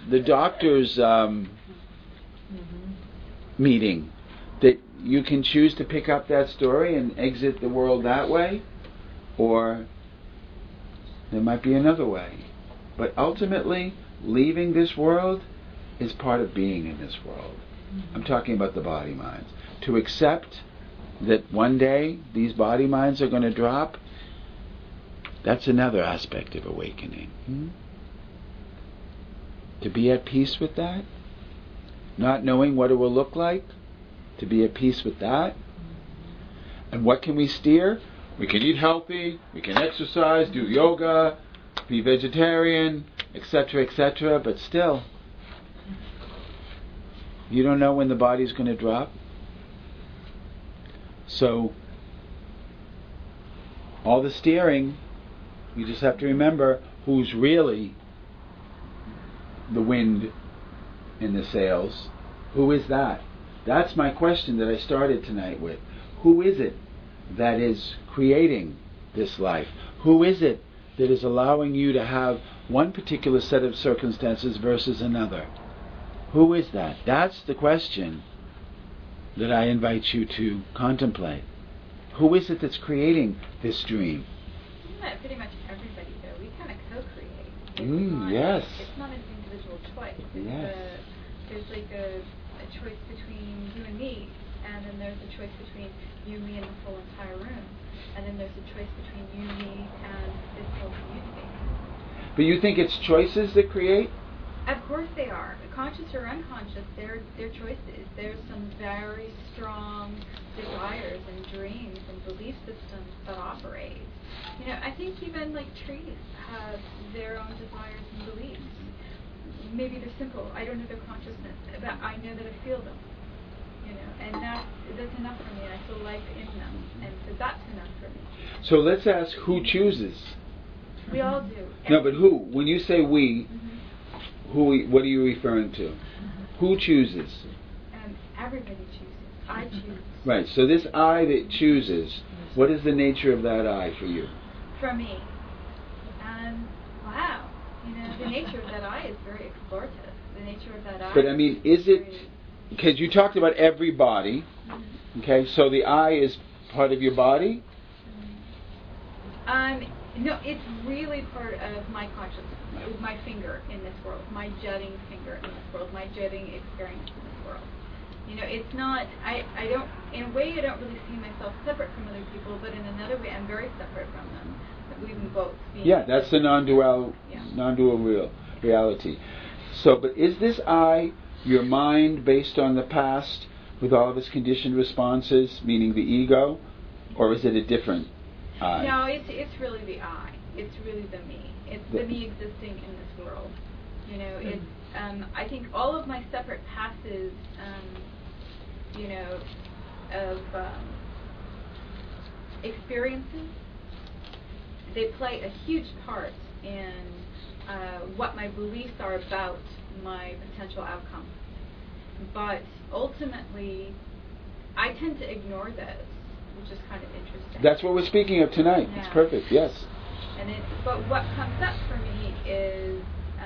meeting. That you can choose to pick up that story and exit the world that way, or there might be another way. But ultimately, leaving this world is part of being in this world. I'm talking about the body minds. To accept that one day these body minds are going to drop, that's another aspect of awakening. To be at peace with that, not knowing what it will look like, to be at peace with that. And what can we steer? We can eat healthy, we can exercise, do yoga, be vegetarian, etc., but still, you don't know when the body's going to drop. So, all the steering, you just have to remember who's really the wind in the sails. Who is that? That's my question that I started tonight with. Who is it that is creating this life? Who is it that is allowing you to have one particular set of circumstances versus another? Who is that? That's the question that I invite you to contemplate. Who is it that's creating this dream?
Pretty much everybody, though. We kind of co-create.
Yes.
It's not an individual choice.
Yes.
There's like a choice between you and me, and then there's a choice between you, me, and the whole entire room. And then there's a choice between you, me, and this whole community.
But you think it's choices that create?
Of course they are. Conscious or unconscious, they're choices. There's some very strong desires and dreams and belief systems that operate. You know, I think even like trees have their own desires and beliefs. Maybe they're simple. I don't know their consciousness, but I know that I feel them. You know, and that's enough for me. And I feel life in them, and so that's enough for me.
So let's ask who chooses.
We all do.
No, but who? When you say we, what are you referring to? Who chooses?
Everybody chooses. I choose.
Right. So this I that chooses, what is the nature of that I for you?
For me, wow. You know, the nature of that I is very explorative. The nature of that I.
But I mean, is it? Because you talked about every body. Okay, so the I is part of your body.
No, it's really part of my consciousness, my finger in this world, my jutting finger in this world, my jutting experience in this world. You know, it's not, I don't, in a way I don't really see myself separate from other people, but in another way I'm very separate from them. We can both be.
Yeah, that's the non-dual reality. So, but is this I your mind based on the past with all of its conditioned responses, meaning the ego, or is it a different I?
No, it's really the I. It's really the me. It's the me existing in this world. You know, it's I think all of my separate passes, you know, of experiences, they play a huge part in what my beliefs are about my potential outcome. But ultimately, I tend to ignore those, which is kind of interesting.
That's what we're speaking of tonight.
Yeah.
It's perfect, yes.
And but what comes up for me is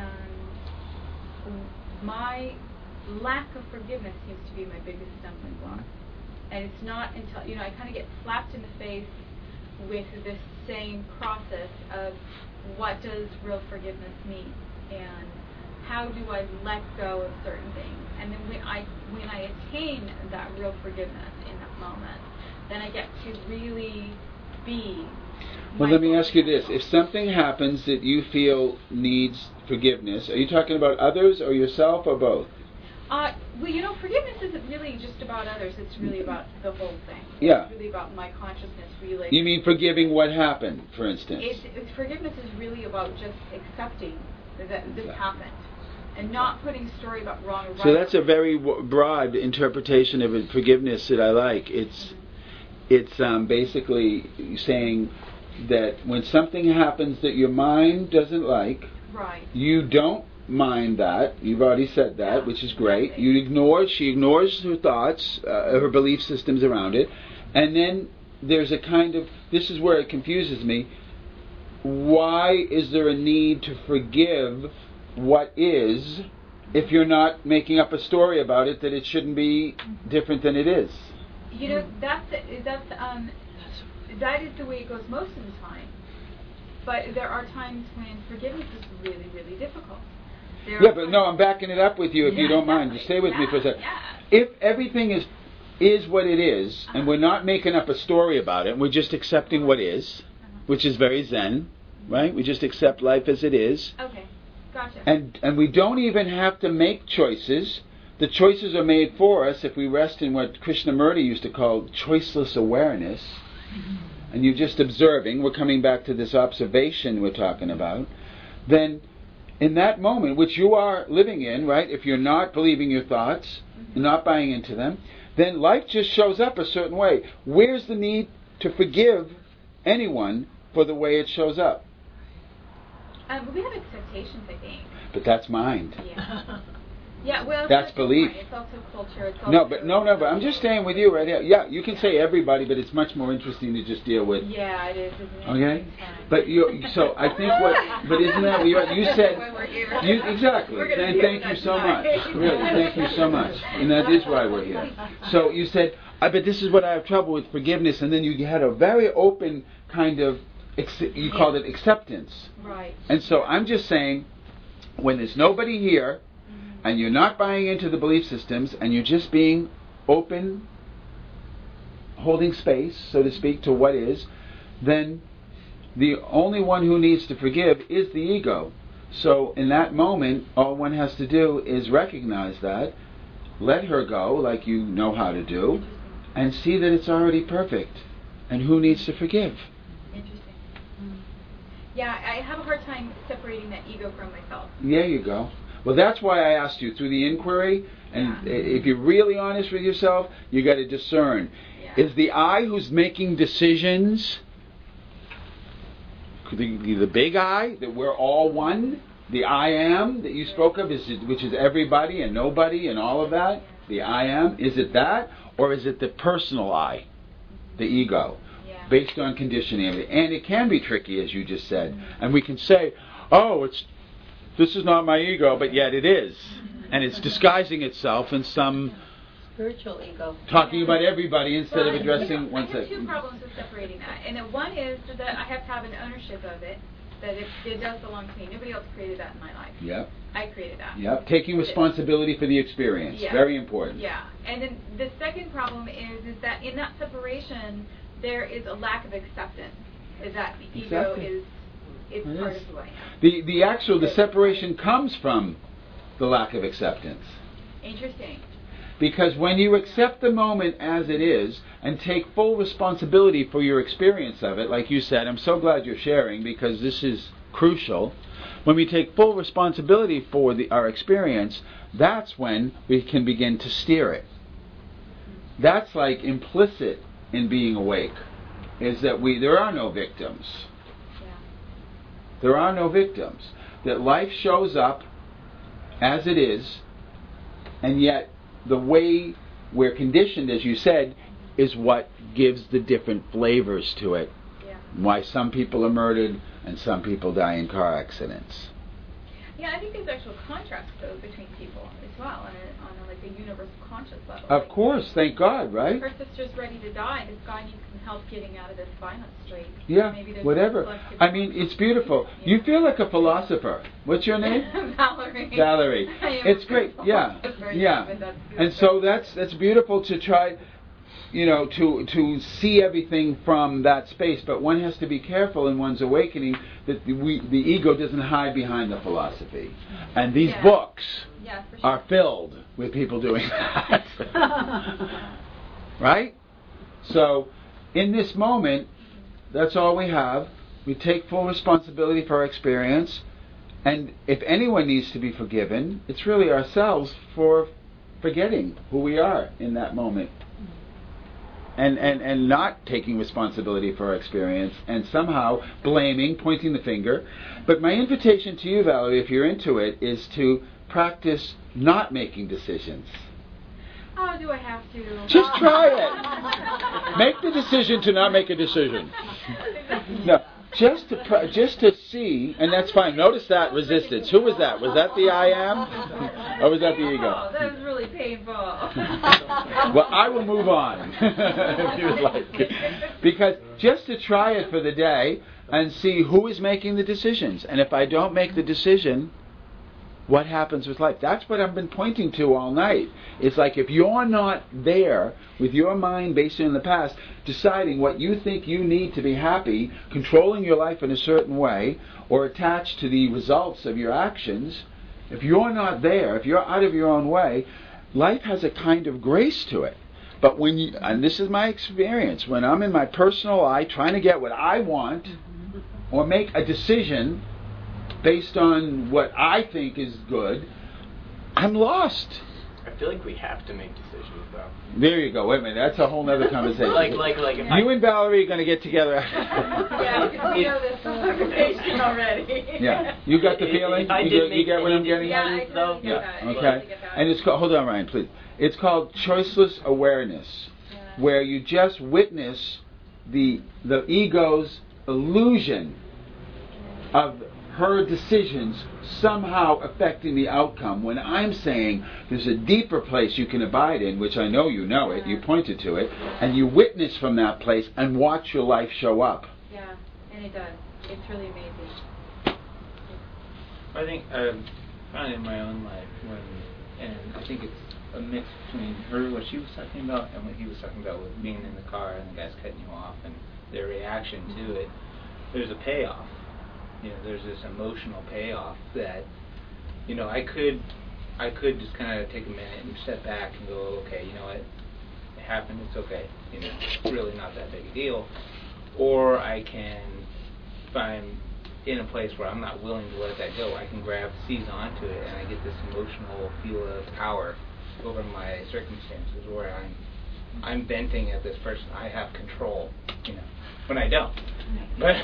my lack of forgiveness seems to be my biggest stumbling block. And it's not until, you know, I kind of get slapped in the face with this same process of what does real forgiveness mean, and how do I let go of certain things. And then when I attain that real forgiveness in that moment, then I get to really be.
Well, let me ask you this. If something happens that you feel needs forgiveness, are you talking about others or yourself or both?
Well, forgiveness isn't really just about others. It's really about the whole thing.
Yeah.
It's really about my consciousness really.
You mean forgiving what happened, for instance?
Forgiveness is really about just accepting that this happened. And not putting a story about wrong or right.
So that's a very broad interpretation of forgiveness that I like. It's basically saying that when something happens that your mind doesn't like,
right.
You don't mind that. You've already said that, which is great. She ignores her thoughts, her belief systems around it, and then there's a kind of, this is where it confuses me, why is there a need to forgive what is if you're not making up a story about it that it shouldn't be different than it is?
That is the way it goes most of the time. But there are times when forgiveness is really, really difficult.
I'm backing it up with you if you don't mind. Just stay with me for a second. If everything is what it is, and we're not making up a story about it, and we're just accepting what is, which is very Zen, right? We just accept life as it is.
Okay. Gotcha.
And we don't even have to make choices. The choices are made for us if we rest in what Krishnamurti used to call choiceless awareness. And you're just observing. We're coming back to this observation we're talking about. Then, in that moment, which you are living in, right? If you're not believing your thoughts, not buying into them, then life just shows up a certain way. Where's the need to forgive anyone for the way it shows up?
We have expectations, I think.
But that's mind.
Yeah. Yeah, well,
that's belief.
It's also culture. It's
also but I'm just staying with you right here. Yeah, you can say everybody, but it's much more interesting to just deal with.
Yeah, it is, isn't it?
Okay, but so I think but isn't that what you said? Exactly. And thank you so much. Really, thank you so much. And that is why we're here. So you said, but this is what I have trouble with, forgiveness, and then you had a very open kind of. You called it acceptance.
Right.
And so I'm just saying, when there's nobody here, and you're not buying into the belief systems, and you're just being open, holding space, so to speak, to what is, then the only one who needs to forgive is the ego. So in that moment, all one has to do is recognize that, let her go, like you know how to do, and see that it's already perfect. And who needs to forgive?
Interesting. Yeah, I have a hard time separating that ego from myself.
There you go. Well, that's why I asked you through the inquiry, and if you're really honest with yourself, you got to discern. Yeah. Is the I who's making decisions the big I, that we're all one? The I am that you spoke of, which is everybody and nobody and all of that? The I am, is it that? Or is it the personal I, the ego? Based on conditioning. And it can be tricky, as you just said. And we can say, this is not my ego, but yet it is. And it's disguising itself in some
spiritual ego.
Talking about everybody instead of addressing one
I have two problems with separating that. And one is that I have to have an ownership of it, that it does belong to me. Nobody else created that in my life.
Yep.
I created that.
Yep. Taking responsibility for the experience.
Yeah.
Very important.
Yeah. And then the second problem is that in that separation, there is a lack of acceptance. Is that the ego is part of who I am.
The separation comes from the lack of acceptance.
Interesting.
Because when you accept the moment as it is and take full responsibility for your experience of it, like you said, I'm so glad you're sharing because this is crucial. When we take full responsibility for our experience, that's when we can begin to steer it. That's like implicit in being awake, is that there are no victims.
Yeah.
There are no victims. That life shows up as it is, and yet the way we're conditioned, as you said, is what gives the different flavors to it.
Yeah.
Why some people are murdered and some people die in car accidents.
Yeah, I think there's actual contrast though between people as well, on a universal conscious level.
Of course, thank God, right?
Her sister's ready to die. This guy needs some help getting out of this violent streak.
Yeah, whatever. I mean, it's beautiful. You feel like a philosopher. What's your name?
Valerie.
Valerie. It's great. Yeah, yeah. And so that's beautiful to try. to see everything from that space, but one has to be careful in one's awakening that the ego doesn't hide behind the philosophy. And these books are filled with people doing that. Right? So, in this moment, that's all we have. We take full responsibility for our experience, and if anyone needs to be forgiven, it's really ourselves for forgetting who we are in that moment. And not taking responsibility for our experience, and somehow blaming, pointing the finger. But my invitation to you, Valerie, if you're into it, is to practice not making decisions.
Oh, do I have to?
Just try it. Make the decision to not make a decision. No, just to see, and that's fine. Notice that resistance. Who was that? Was that the I am? Or was that the ego?
Oh, that was really painful.
Well, I will move on, if you would like. Because just to try it for the day and see who is making the decisions. And if I don't make the decision, what happens with life? That's what I've been pointing to all night. It's like if you're not there with your mind based in the past, deciding what you think you need to be happy, controlling your life in a certain way, or attached to the results of your actions, if you're not there, if you're out of your own way, life has a kind of grace to it. But when you, and this is my experience, when I'm in my personal I trying to get what I want, or make a decision based on what I think is good, I'm lost.
I feel like we have to make decisions, though.
There you go. Wait a minute. That's a whole other conversation.
like
you and Valerie are going to get together.
Yeah, we know this conversation already.
Yeah. You got the feeling? You get what I'm getting
yeah,
at?
I totally get that.
Okay. And it's called, hold on, Ryan, please. It's called choiceless awareness, where you just witness the ego's illusion of her decisions somehow affecting the outcome, when I'm saying there's a deeper place you can abide in, which I know you know it, you pointed to it, and you witness from that place and watch your life show up.
Yeah, and it does. It's really amazing.
I think I found it in my own life, and I think it's a mix between her, what she was talking about, and what he was talking about with being in the car and the guys cutting you off and their reaction to it. There's a payoff. There's this emotional payoff that, I could just kind of take a minute and step back and go, okay, you know what, it happened, it's okay, it's really not that big a deal. Or I can, if I'm in a place where I'm not willing to let that go, I can seize onto it, and I get this emotional feel of power over my circumstances where I'm venting at this person. I have control, when I don't. But,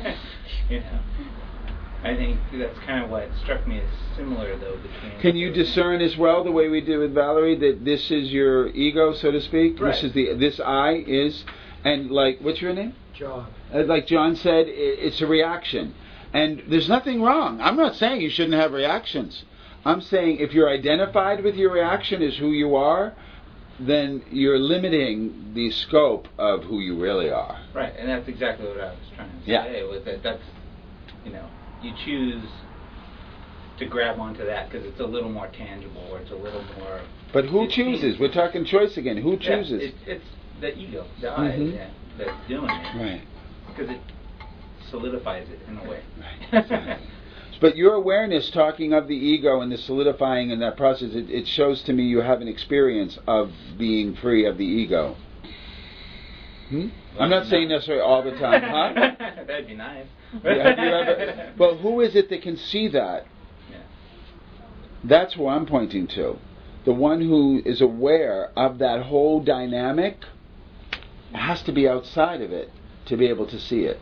I think that's kind of what struck me as similar, though, between...
Can you discern as well, the way we did with Valerie, that this is your ego, so to speak?
Right.
This I is, and like, what's your name?
John.
Like John said, it's a reaction. And there's nothing wrong. I'm not saying you shouldn't have reactions. I'm saying if you're identified with your reaction as who you are, then you're limiting the scope of who you really are.
Right, and that's exactly what I was trying to say. With that, that's, you choose to grab onto that because it's a little more tangible, or it's a little more...
But who chooses? We're talking choice again. Who chooses?
Yeah, it's the ego, the I, that's doing it.
Right.
Because it solidifies it in a way.
Right. But your awareness, talking of the ego and the solidifying in that process, it shows to me you have an experience of being free of the ego. I'm not saying necessarily all the time, huh?
That'd be nice.
Well, who is it that can see that?
Yeah.
That's who I'm pointing to. The one who is aware of that whole dynamic has to be outside of it to be able to see it.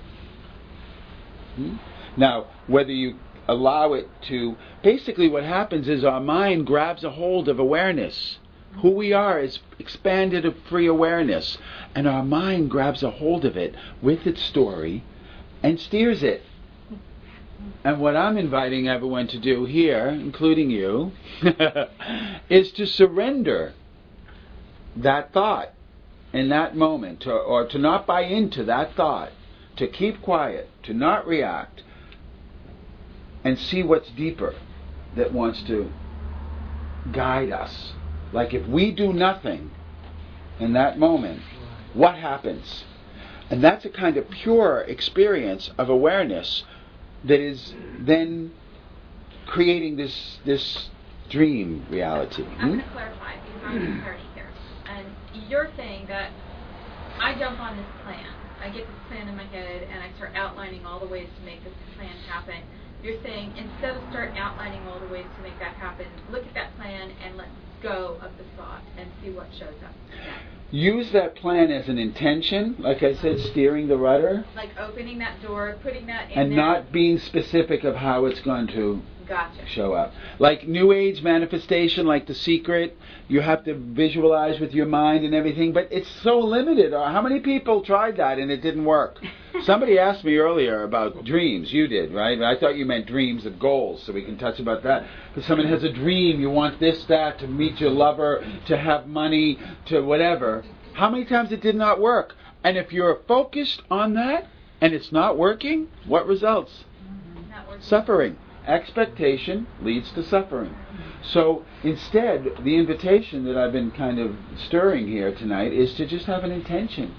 Now, whether you allow it to... Basically what happens is our mind grabs a hold of awareness. Who we are is expanded of free awareness. And our mind grabs a hold of it with its story and steers it. And what I'm inviting everyone to do here, including you, is to surrender that thought in that moment, or to not buy into that thought, to keep quiet, to not react, and see what's deeper that wants to guide us. Like if we do nothing in that moment, what happens? And that's a kind of pure experience of awareness that is then creating this dream reality.
I'm going to clarify because I'm in clarity here. And you're saying that I jump on this plan. I get this plan in my head and I start outlining all the ways to make this plan happen. You're saying instead of start outlining all the ways to make that happen, look at that plan and let go of the thought and see what shows up.
Use that plan as an intention, like I said, steering the rudder.
Like opening that door, putting that in
and
there.
not being specific of how it's going to
Gotcha.
show up. Like New Age manifestation, like The Secret, you have to visualize with your mind and everything, but it's so limited. How many people tried that and it didn't work? Somebody asked me earlier about dreams. You did, right? I thought you meant dreams of goals, so we can touch about that. If someone has a dream, you want this, that, to meet your lover, to have money, to whatever. How many times it did not work? And if you're focused on that and it's not working, what results?
Not working.
Suffering. Expectation leads to suffering. So instead, the invitation that I've been kind of stirring here tonight is to just have an intention.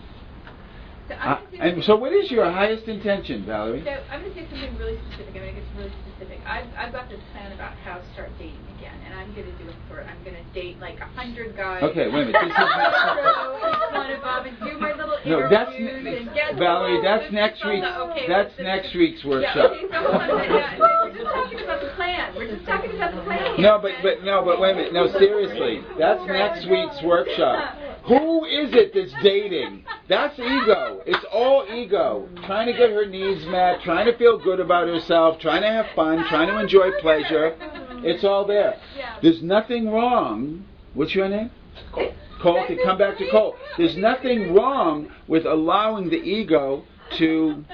And so what is your highest intention, Valerie?
So I'm going to say something really specific. I'm going to get really specific. I've got this plan about how to start dating again, and I'm going to do it for, I'm going to date like 100 guys.
Okay, wait a minute.
Each one of them, and do my little interviews and get
Valerie, that's next week's workshop.
Yeah, okay, so hold on a minute. We're just talking about the plan. We're just talking about the plan.
No, but wait a minute. No, seriously. That's next week's workshop. Who is it that's dating? That's ego. It's all ego. Trying to get her needs met, trying to feel good about herself, trying to have fun, trying to enjoy pleasure. It's all there. There's nothing wrong. What's your name? Cole. Okay, come back to Cole. There's nothing wrong with allowing the ego to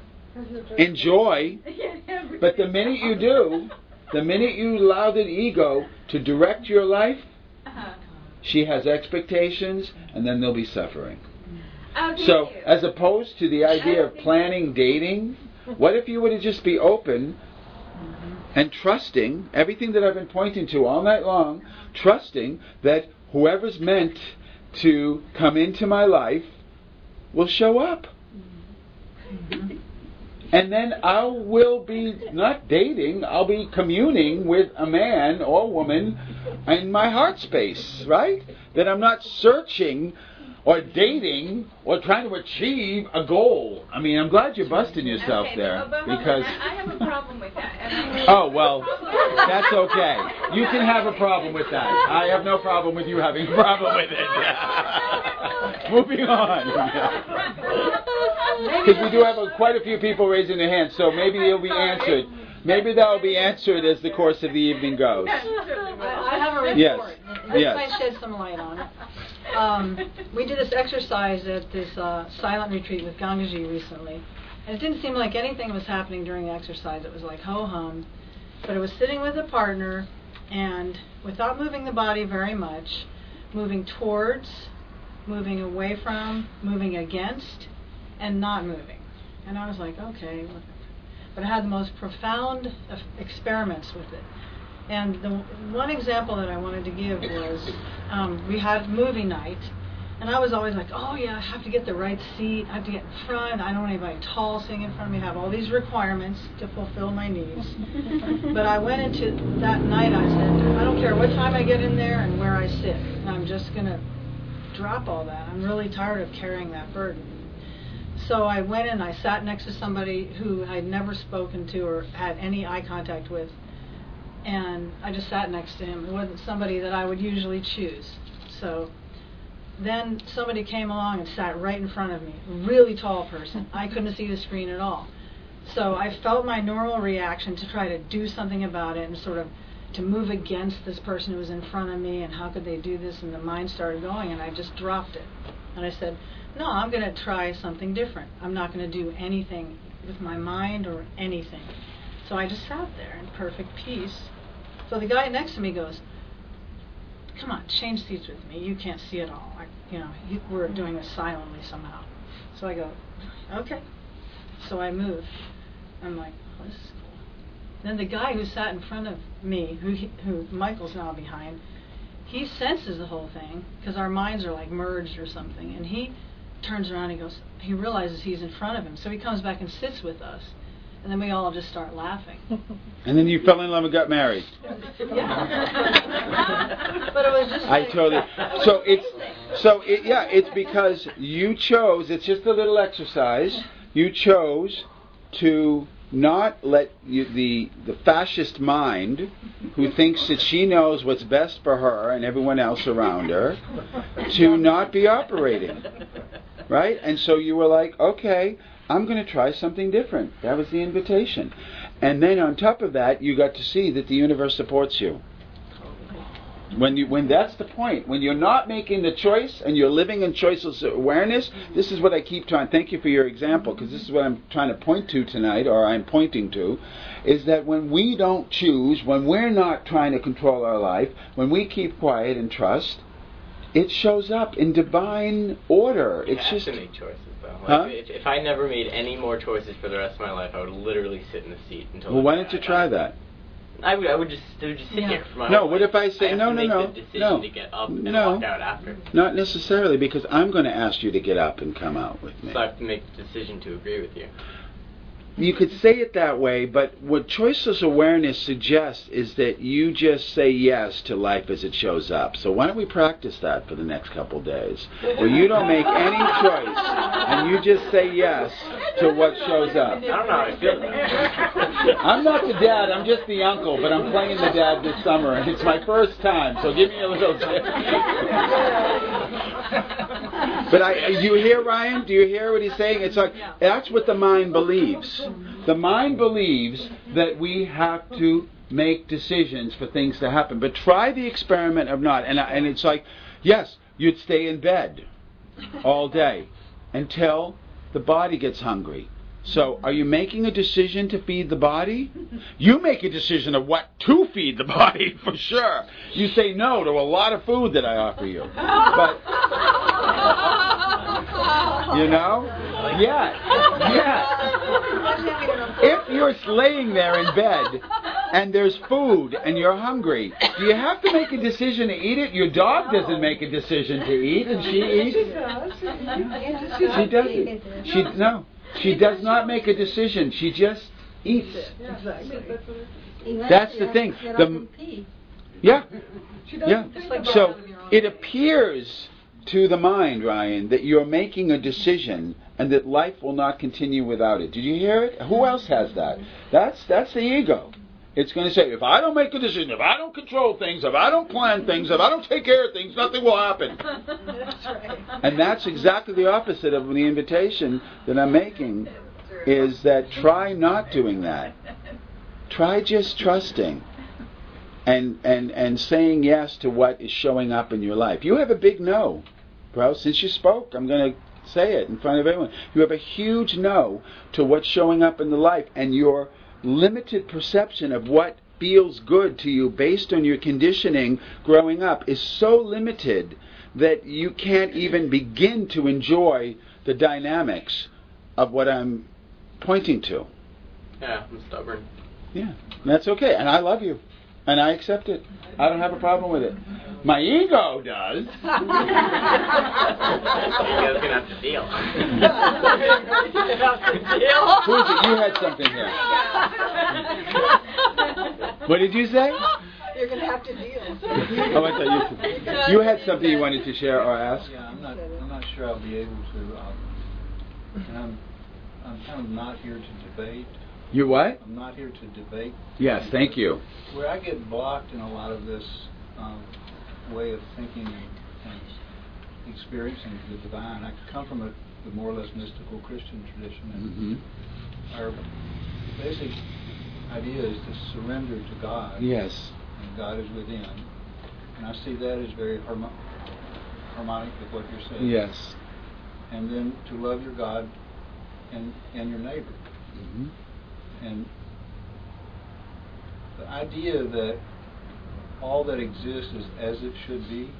enjoy, but the minute you do, the minute you allow the ego to direct your life, she has expectations, and then there'll be suffering. So, as opposed to the idea of planning dating, what if you were to just be open and trusting everything that I've been pointing to all night long, trusting that whoever's meant to come into my life will show up. And then I will be not dating, I'll be communing with a man or woman in my heart space, right? That I'm not searching or dating or trying to achieve a goal. I mean, I'm glad you're busting yourself there. Because
I have a problem with that.
Oh, well, that's okay. You can have a problem with that. I have no problem with you having a problem with it. Moving on. Because we do have quite a few people raising their hands, so maybe it'll be answered. Maybe that will be answered as the course of the evening goes.
I have a report.
Yes.
This
Yes.
might shed some light on it. We did this exercise at this silent retreat with Gangaji recently. And it didn't seem like anything was happening during the exercise. It was like ho-hum. But it was sitting with a partner and without moving the body very much, moving towards, moving away from, moving against, and not moving. And I was like, okay. But I had the most profound experiments with it. And the one example that I wanted to give was we had movie night, and I was always like, oh yeah, I have to get the right seat, I have to get in front, I don't want anybody tall sitting in front of me, I have all these requirements to fulfill my needs. But I went into that night, I said, I don't care what time I get in there and where I sit, I'm just going to drop all that. I'm really tired of carrying that burden. So I went and I sat next to somebody who I'd never spoken to or had any eye contact with. And I just sat next to him. It wasn't somebody that I would usually choose. So then somebody came along and sat right in front of me. A really tall person. I couldn't see the screen at all. So I felt my normal reaction to try to do something about it and sort of to move against this person who was in front of me and how could they do this, and the mind started going and I just dropped it. And I said, no, I'm going to try something different. I'm not going to do anything with my mind or anything. So I just sat there in perfect peace. So the guy next to me goes, come on, change seats with me. You can't see it all. We're doing this silently somehow. So I go, okay. So I move. I'm like, oh, this is cool. Then the guy who sat in front of me, who Michael's now behind, he senses the whole thing because our minds are like merged or something. And he turns around and he realizes he's in front of him, so he comes back and sits with us, and then we all just start laughing.
And then you fell in love and got married.
Yeah. But it was just like,
it's because you chose, it's just a little exercise, you chose to not let the fascist mind, who thinks that she knows what's best for her and everyone else around her, to not be operating. Right? And so you were like, okay, I'm going to try something different. That was the invitation. And then on top of that, you got to see that the universe supports you. When that's the point, when you're not making the choice and you're living in choiceless awareness, this is what I keep trying. Thank you for your example, because this is what I'm trying to point to tonight, or I'm pointing to, is that when we don't choose, when we're not trying to control our life, when we keep quiet and trust, it shows up in divine order.
You
it's
have
just
to make choices, though.
Huh?
If I never made any more choices for the rest of my life, I would literally sit in the seat until.
Well, why don't you try that?
I would just sit here for my
No,
whole
what
life.
if I say,
I have
no,
to make
no,
the decision
no,
to get up and
no.
walk out after.
Not necessarily, because I'm going to ask you to get up and come out with me.
So I have to make the decision to agree with you.
You could say it that way, but what choiceless awareness suggests is that you just say yes to life as it shows up. So why don't we practice that for the next couple days, where you don't make any choice and you just say yes to what shows up.
I don't know how I feel about it.
I'm not the dad, I'm just the uncle, but I'm playing the dad this summer, and it's my first time, so give me a little tip. But do you hear Ryan? Do you hear what he's saying? It's like, that's what the mind believes. The mind believes that we have to make decisions for things to happen. But try the experiment of not. And it's like, yes, you'd stay in bed all day until the body gets hungry. So, are you making a decision to feed the body? You make a decision of what to feed the body, for sure. You say no to a lot of food that I offer you. But, you know? Yeah. If you're laying there in bed and there's food and you're hungry, do you have to make a decision to eat it? Your dog doesn't make a decision to eat, and she eats. She doesn't. She does not make a decision. She just eats. That's the thing. Yeah. So it appears to the mind, Ryan, that you're making a decision and that life will not continue without it. Did you hear it? Who else has that? That's the ego. It's going to say, if I don't make a decision, if I don't control things, if I don't plan things, if I don't take care of things, nothing will happen.
That's right.
And that's exactly the opposite of the invitation that I'm making, is that try not doing that. Try just trusting and saying yes to what is showing up in your life. You have a big no, bro. Since you spoke, I'm going to say it in front of everyone. You have a huge no to what's showing up in the life, and your limited perception of what feels good to you based on your conditioning growing up is so limited that you can't even begin to enjoy the dynamics of what I'm pointing to.
Yeah, I'm stubborn.
Yeah, that's okay, and I love you, and I accept it. I don't have a problem with it. My ego does.
Ego's gonna have to deal.
Who is it? You had something here. What did you say?
You're going to have to deal.
Oh, I thought you had something you wanted to share or ask.
Yeah, I'm not sure I'll be able to. And I'm kind of not here to debate.
You what?
I'm not here to debate.
Yes, thank you.
Where I get blocked in a lot of this way of thinking and experiencing the divine. I come from a more or less mystical Christian tradition, and our basic idea is to surrender to God.
Yes.
And God is within. And I see that as very harmonic with what you're saying.
Yes.
And then to love your God and your neighbor. And the idea that all that exists is as it should be,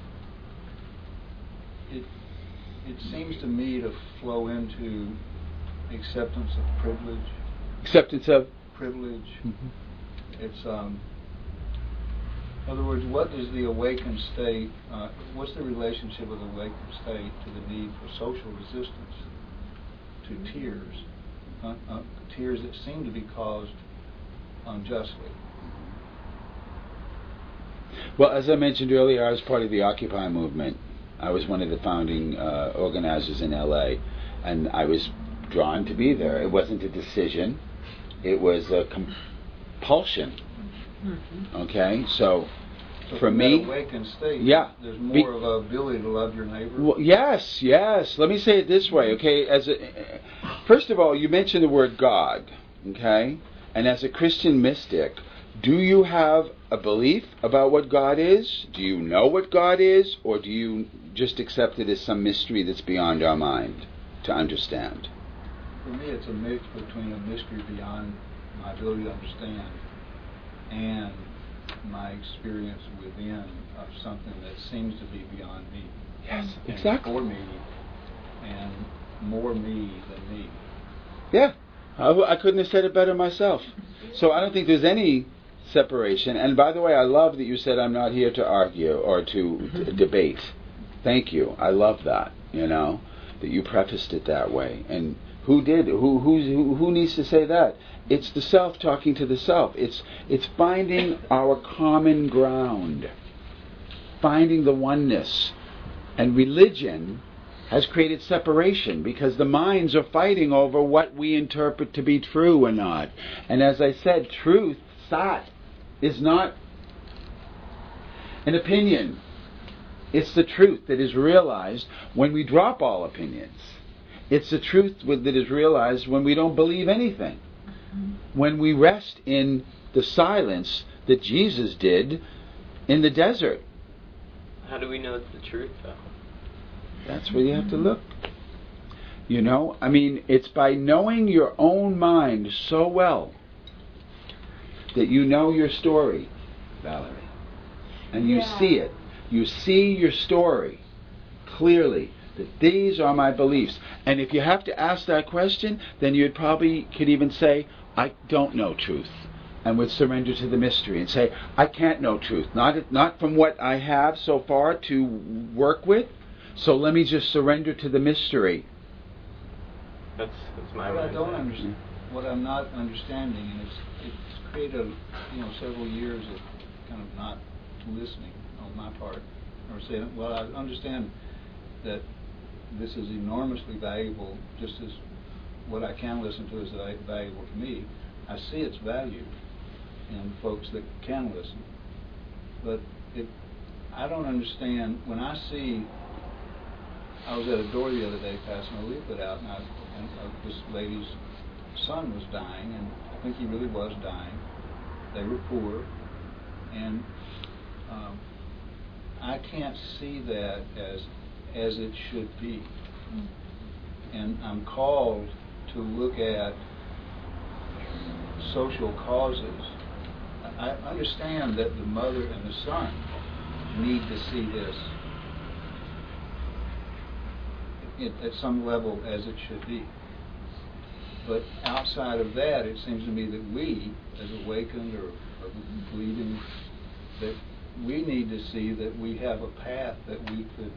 it seems to me to flow into acceptance of privilege.
Acceptance of?
Privilege. It's In other words, what is the awakened state, what's the relationship of the awakened state to the need for social resistance to tears? Tears that seem to be caused unjustly.
Well, as I mentioned earlier, I was part of the Occupy movement. I was one of the founding organizers in LA, and I was drawn to be there. It wasn't a decision, it was a compulsion. Okay, so for me,
that awakened state,
yeah,
there's more of a ability to love your neighbor.
Well, yes. Let me say it this way, okay? First of all, you mentioned the word God, okay? And as a Christian mystic, do you have a belief about what God is? Do you know what God is? Or do you just accept it as some mystery that's beyond our mind to understand?
For me, it's a mix between a mystery beyond my ability to understand and my experience within of something that seems to be beyond me.
Yes,
and
exactly.
For me, and more me than me.
Yeah, I couldn't have said it better myself. So I don't think there's any separation. And by the way, I love that you said I'm not here to argue or to debate. Thank you. I love that, that you prefaced it that way. And who did? Who needs to say that? It's the self talking to the self. It's finding our common ground, finding the oneness. And religion has created separation because the minds are fighting over what we interpret to be true or not. And as I said, truth, Sat, is not an opinion. It's the truth that is realized when we drop all opinions. It's the truth that is realized when we don't believe anything. When we rest in the silence that Jesus did in the desert.
How do we know it's the truth, though?
That's where you have to look. It's by knowing your own mind so well that you know your story, Valerie. And you see it. You see your story clearly, that these are my beliefs. And if you have to ask that question, then you could even say, I don't know truth, and would surrender to the mystery and say, I can't know truth, not from what I have so far to work with, so let me just surrender to the mystery.
That's my
What I don't understand, what I'm not understanding, and it's created several years of kind of not listening on my part, or saying, well, I understand that this is enormously valuable, just as what I can listen to is valuable to me. I see its value in folks that can listen. But I don't understand, when I was at a door the other day passing a leaflet out, and this lady's son was dying, and I think he really was dying. They were poor, and I can't see that as it should be. And I'm called to look at social causes. I understand that the mother and the son need to see this at some level as it should be. But outside of that, it seems to me that we, as awakened or believing, that we need to see that we have a path that we could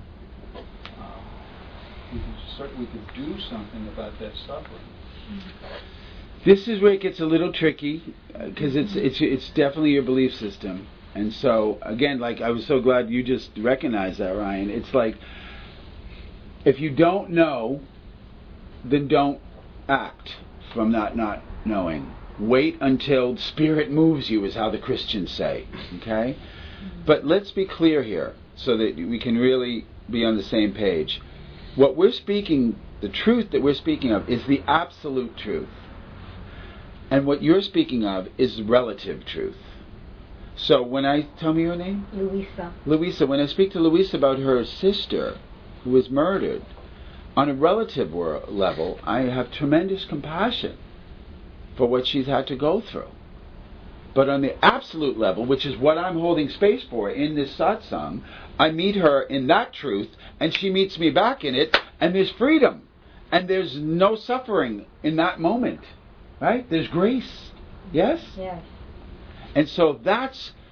do something about that suffering.
This is where it gets a little tricky, because it's definitely your belief system. And so, again, I was so glad you just recognized that, Ryan. It's like, if you don't know, then don't act from that not knowing. Wait until Spirit moves you, is how the Christians say. Okay? But let's be clear here, so that we can really be on the same page. What we're speaking, the truth that we're speaking of, is the absolute truth. And what you're speaking of is relative truth. So tell me your name? Louisa. When I speak to Louisa about her sister who was murdered, on a relative level, I have tremendous compassion for what she's had to go through. But on the absolute level, which is what I'm holding space for in this satsang, I meet her in that truth, and she meets me back in it, and there's freedom. And there's no suffering in that moment. Right? There's grace. Yes?
Yes.
And so that's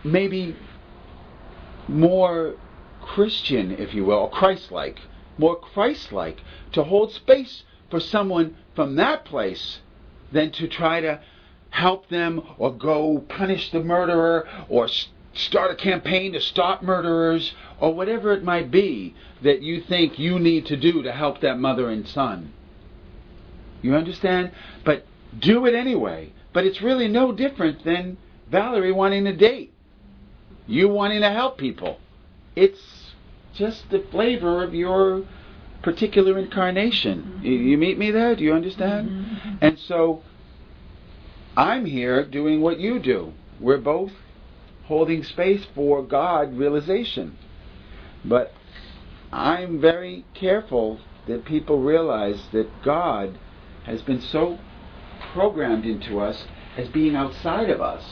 maybe more Christian, if you will, or Christ-like, more Christ-like, to hold space for someone from that place than to try to help them or go punish the murderer or start a campaign to stop murderers or whatever it might be that you think you need to do to help that mother and son. You understand? But do it anyway. But it's really no different than Valerie wanting to date. You wanting to help people. It's just the flavor of your particular incarnation. You meet me there? Do you understand? And so I'm here doing what you do. We're both holding space for God realization. But I'm very careful that people realize that God has been so programmed into us as being outside of us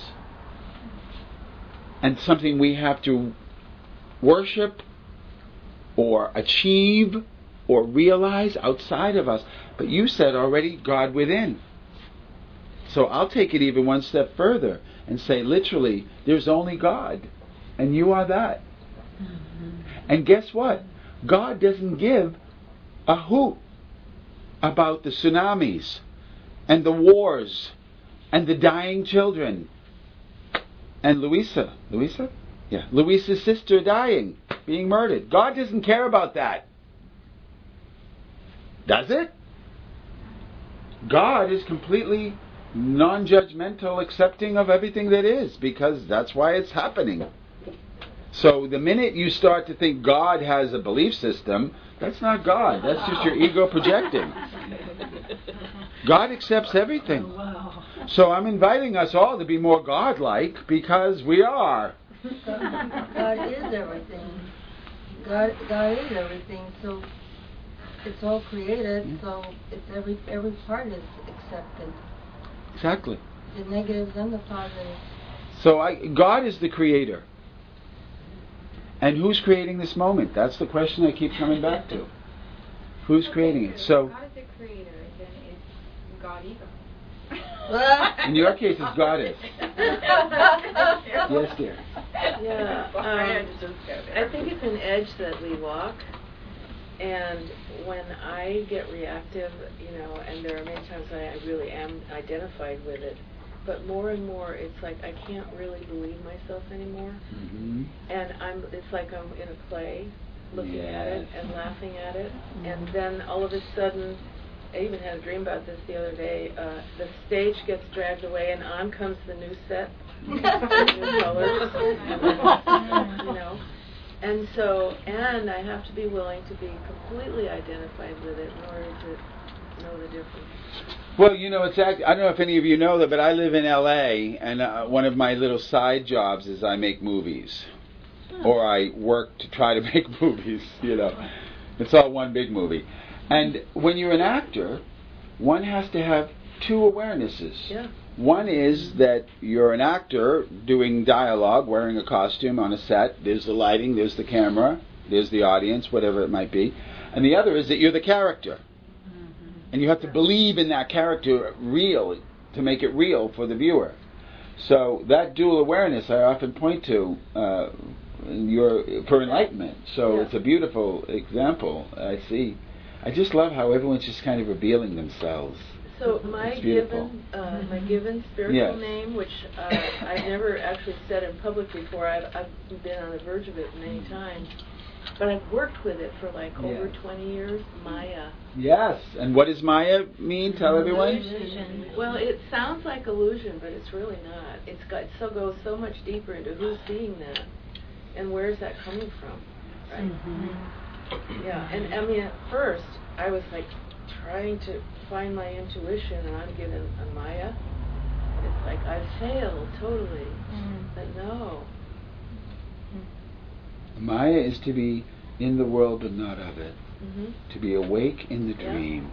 and something we have to worship or achieve or realize outside of us. But you said already God within. So I'll take it even one step further and say literally there's only God and you are that. And guess what? God doesn't give a hoot about the tsunamis and the wars and the dying children and Louisa's sister dying, being murdered. God doesn't care about that. Does it? God is completely non-judgmental, accepting of everything that is, because that's why it's happening. So the minute you start to think God has a belief system, that's not God. That's just your ego projecting. God accepts everything. So I'm inviting us all to be more God-like, because we are.
God is everything. God is everything. So it's all created. So it's every part is accepted.
Exactly.
The negatives and the positives.
So God is the creator. And who's creating this moment? That's the question I keep coming back to. Who's creating it? So,
God is the creator, then it's God ego.
in your case, it's goddess. Yes, dear.
Yeah, I think it's an edge that we walk, and when I get reactive, and there are many times I really am identified with it, but more and more it's like I can't really believe myself anymore. And it's like I'm in a play looking at it and laughing at it, and then all of a sudden, I even had a dream about this the other day, the stage gets dragged away and on comes the new set, new colors, and so, and I have to be willing to be completely identified with it in order to know the difference.
Well, it's I don't know if any of you know that, but I live in L.A., and one of my little side jobs is I make movies. Or I work to try to make movies, It's all one big movie. And when you're an actor, one has to have two awarenesses.
Yeah.
One is that you're an actor doing dialogue, wearing a costume on a set. There's the lighting, there's the camera, there's the audience, whatever it might be. And the other is that you're the character. And you have to believe in that character real to make it real for the viewer. So that dual awareness I often point to for enlightenment. So it's a beautiful example I see. I just love how everyone's just kind of revealing themselves.
So my given spiritual name, which I've never actually said in public before, I've been on the verge of it many times, but I've worked with it for over 20 years, Maya.
Yes, and what does Maya mean? Tell everyone.
Illusion. Well, it sounds like illusion, but it's really not. It goes so much deeper into who's seeing that, and where's that coming from, right? Yeah, and I mean, at first, I was trying to find my intuition, and I'm given a Maya. It's like I failed totally, but no.
Maya is to be in the world but not of it. To be awake in the dream.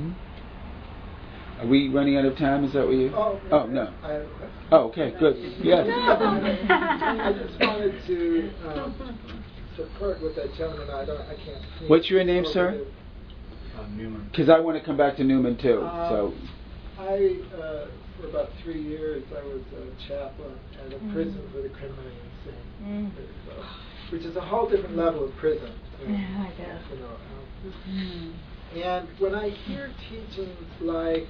Are we running out of time? Is that what you... Oh, no. Okay, good. Yes.
I just wanted to support what that gentleman, I can't...
What's your name, sir?
Newman.
Because I want to come back to Newman, too. So.
I for about 3 years, I was a chaplain at a prison for the criminally insane, which is a whole different level of prison.
Yeah, I guess.
And when I hear teachings like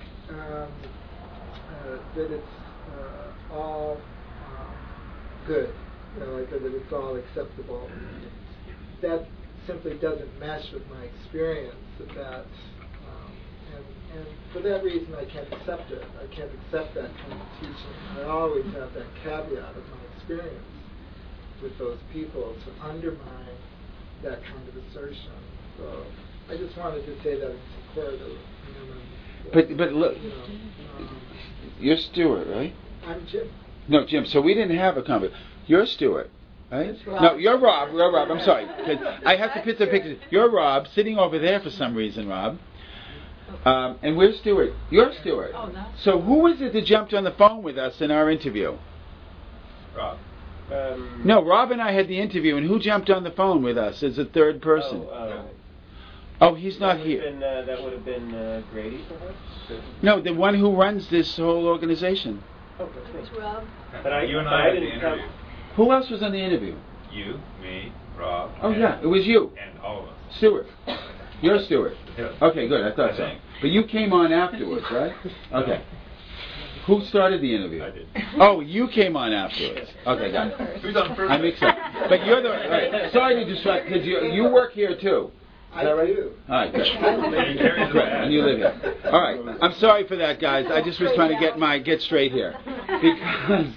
that it's all good, like that it's all acceptable, that simply doesn't mesh with my experience of that. And for that reason, I can't accept it. I can't accept that kind of teaching. I always have that caveat of my experience with those people to undermine that kind of assertion. So I just wanted to say that in support of Newman.
But look, you're Stuart, right?
I'm Jim.
No, Jim. So we didn't have a conversation. You're Stuart, right? No, you're Rob. You're Rob. I'm sorry. I have to put the picture. You're Rob, sitting over there for some reason, Rob. And we're Stuart. You're Stuart.
Oh, no.
So who was it that jumped on the phone with us in our interview?
Rob.
No, Rob and I had the interview, and who jumped on the phone with us as a third person? Oh, he's not here.
That would have been Grady, perhaps?
No, the one who runs this whole organization.
Oh, that's me.
Rob.
But
you and I had the interview.
Who else was on the interview?
You, me, Rob.
Oh, yeah, it was you.
And all of us.
Stuart. You're Stuart.
Yeah.
Okay, good. I thought so. But you came on afterwards, right? Okay. Who started the interview?
I did.
Oh, you came on afterwards. Okay, got it.
Who's on first?
I mixed up. But you're the... All right. Sorry to distract, because you work here too.
I do.
All right, good. And you live here. All right. I'm sorry for that, guys. I just was trying to get straight here. Because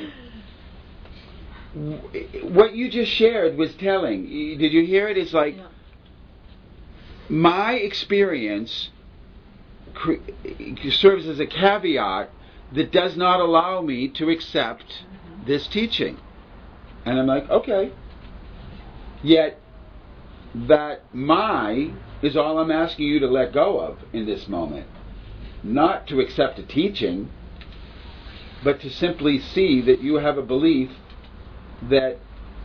what you just shared was telling. Did you hear it? It's like... My experience serves as a caveat that does not allow me to accept this teaching. And I'm like, okay. Yet, that is all I'm asking you to let go of in this moment. Not to accept a teaching, but to simply see that you have a belief that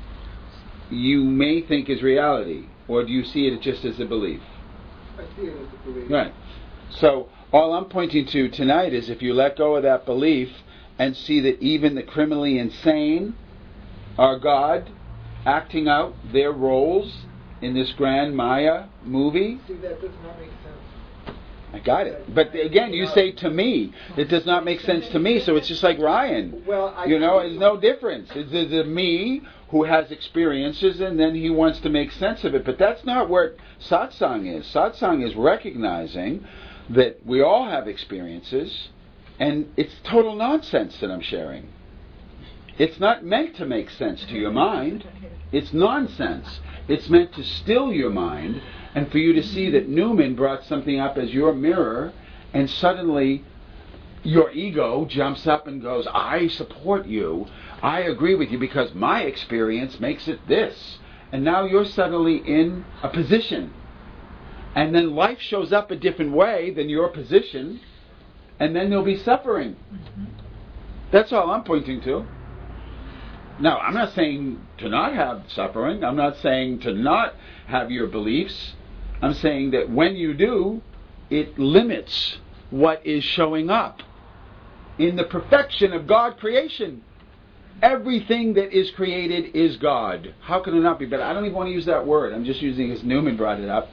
you may think is reality. Or do you see it just as a belief?
I see it as a belief.
Right. So all I'm pointing to tonight is if you let go of that belief and see that even the criminally insane are God acting out their roles in this grand Maya movie.
See, that does not make sense.
I got it. But again, you say to me, it does not make sense to me, so it's just like Ryan.
Well,
there's no difference. It's the me who has experiences, and then he wants to make sense of it. But that's not what satsang is. Satsang is recognizing that we all have experiences, and it's total nonsense that I'm sharing. It's not meant to make sense to your mind. It's nonsense. It's meant to still your mind, and for you to see that Newman brought something up as your mirror, and suddenly your ego jumps up and goes, I support you. I agree with you because my experience makes it this. And now you're suddenly in a position. And then life shows up a different way than your position. And then there'll be suffering. That's all I'm pointing to. Now, I'm not saying to not have suffering. I'm not saying to not have your beliefs. I'm saying that when you do, it limits what is showing up in the perfection of God creation. Everything that is created is God. How can it not be? But I don't even want to use that word. I'm just using it as Newman brought it up.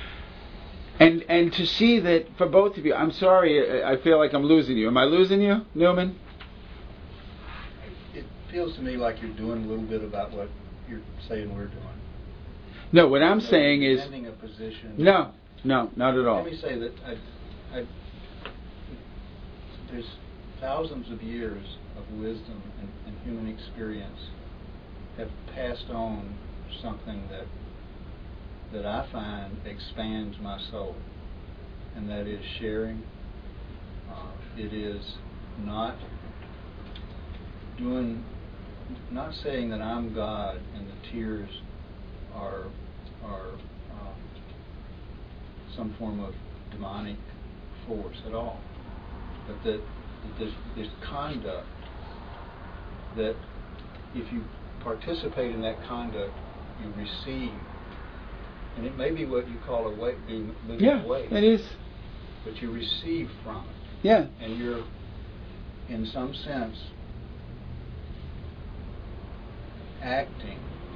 And to see that for both of you, I'm sorry, I feel like I'm losing you. Am I losing you, Newman?
It feels to me like you're doing a little bit about what you're saying we're doing.
No, what I'm saying is...
Defending a position.
No, not at all.
Let me say that there's thousands of years of wisdom and human experience have passed on something that I find expands my soul, and that is sharing. It is not saying that I'm God and the tears are some form of demonic force at all, but that there's conduct that if you participate in that conduct, you receive. And it may be what you call a way, moving away.
Yeah, it is.
But you receive from it.
Yeah.
And in some sense, acting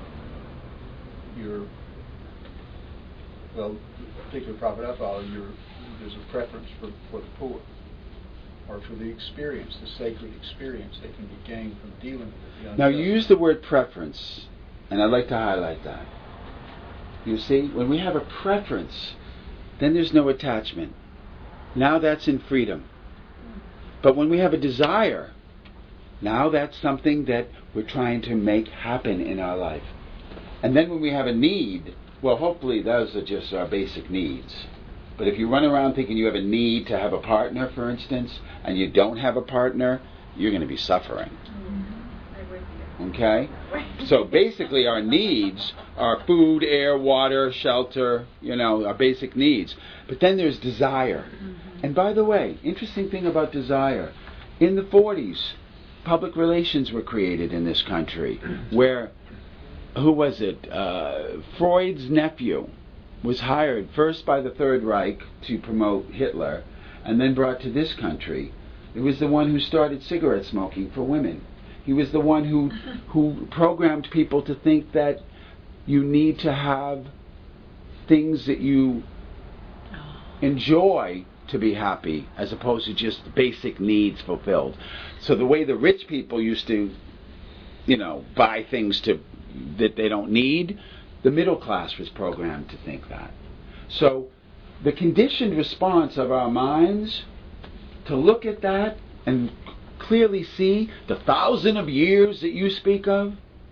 particular prophet I follow, there's a preference for the poor, or for the experience, the sacred experience that can be gained from dealing with the unjust.
Now, you use the word preference, and I'd like to highlight that. You see, when we have a preference, then there's no attachment. Now that's in freedom. But when we have a desire, now that's something that we're trying to make happen in our life. And then when we have a need, well, hopefully those are just our basic needs. But if you run around thinking you have a need to have a partner, for instance, and you don't have a partner, you're going to be suffering. Okay? So basically our needs are food, air, water, shelter, our basic needs. But then there's desire. And by the way, interesting thing about desire, in the 40s, public relations were created in this country where, who was it? Freud's nephew was hired first by the Third Reich to promote Hitler and then brought to this country. It was the one who started cigarette smoking for women. He was the one who programmed people to think that you need to have things that you enjoy to be happy, as opposed to just basic needs fulfilled. So the way the rich people used to, buy things that they don't need, the middle class was programmed to think that. So the conditioned response of our minds to look at that and clearly see the 1,000 of years that you speak of,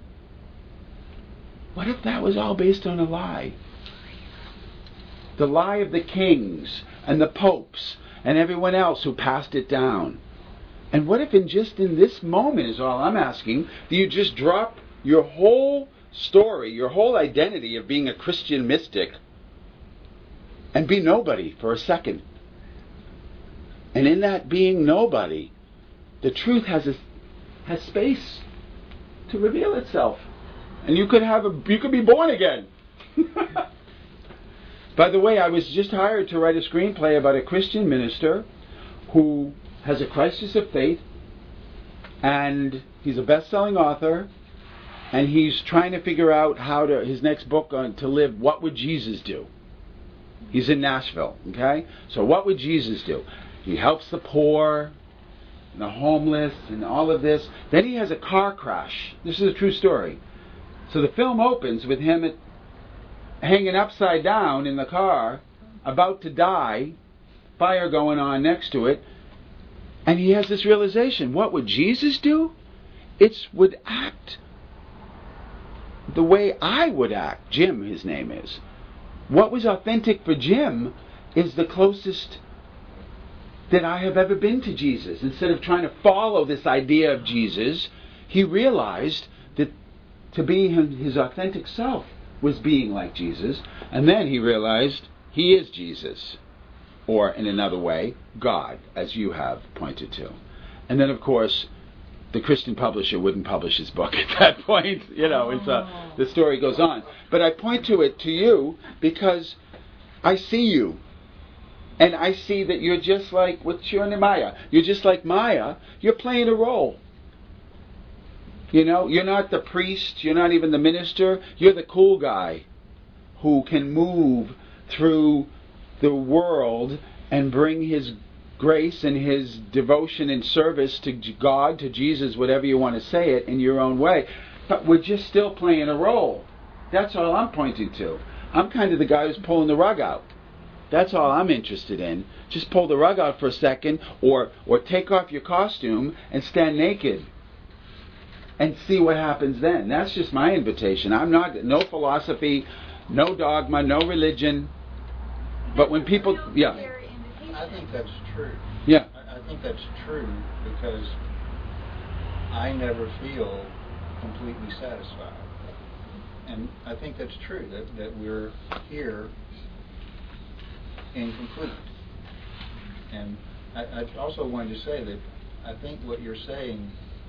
what if that was all based on a lie? The lie of the kings and the popes and everyone else who passed it down. And what if in this moment, is all I'm asking, do you just drop your whole story, your whole identity of being a Christian mystic, and be nobody for a second? And in that being nobody, the truth has space to reveal itself, and you could be born again. By the way, I was just hired to write a screenplay about a Christian minister who has a crisis of faith, and he's a best-selling author, and he's trying to figure out his next book to live. What would Jesus do? He's in Nashville, okay? So what would Jesus do? He helps the poor, and the homeless, and all of this. Then he has a car crash. This is a true story. So the film opens with him hanging upside down in the car, about to die, fire going on next to it, and he has this realization: what would Jesus do? It would act the way I would act. Jim, his name is. What was authentic for Jim is the closest that I have ever been to Jesus. Instead of trying to follow this idea of Jesus, he realized that to be his authentic self was being like Jesus, and then he realized he is Jesus, or in another way, God, as you have pointed to. And then, of course, the Christian publisher wouldn't publish his book at that point. The story goes on. But I point to you because I see you. And I see that you're just like, what's your name, Maya? You're just like Maya. You're playing a role. You're not the priest. You're not even the minister. You're the cool guy who can move through the world and bring his grace and his devotion and service to God, to Jesus, whatever you want to say it, in your own way. But we're just still playing a role. That's all I'm pointing to. I'm kind of the guy who's pulling the rug out. That's all I'm interested in. Just pull the rug out for a second, or take off your costume and stand naked and see what happens then. That's just my invitation. No philosophy, no dogma, no religion. But when people,
I think that's true.
Yeah.
I think that's true because I never feel completely satisfied. And I think that's true, that we're here incomplete. And I also wanted to say that I think what you're saying,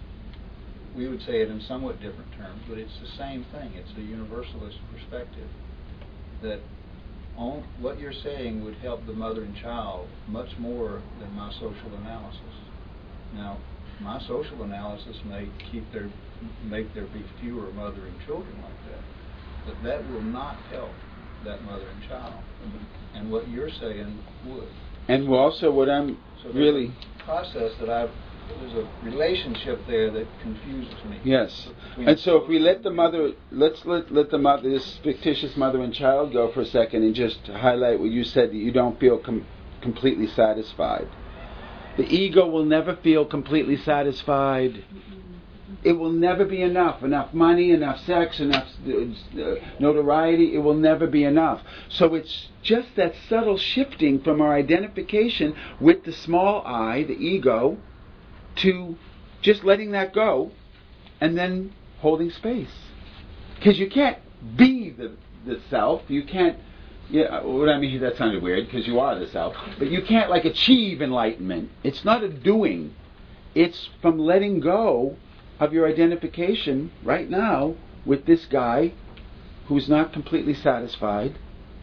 we would say it in somewhat different terms, but it's the same thing. It's a universalist perspective, that what you're saying would help the mother and child much more than my social analysis. Now, my social analysis may make there be fewer mothering children like that. But that will not help that mother and child. And what you're saying would.
And also what I'm really...
process that there's a relationship there that confuses me.
Yes. And so if we let the mother, let's let the mother, this fictitious mother and child go for a second and just highlight what you said, that you don't feel completely satisfied. The ego will never feel completely satisfied. It will never be enough money, enough sex, enough notoriety. It will never be enough. So it's just that subtle shifting from our identification with the small I, the ego, to just letting that go and then holding space. Because you can't be the self. You can't, what I mean, that sounded weird because you are the self. But you can't achieve enlightenment. It's not a doing. It's from letting go of your identification right now with this guy who's not completely satisfied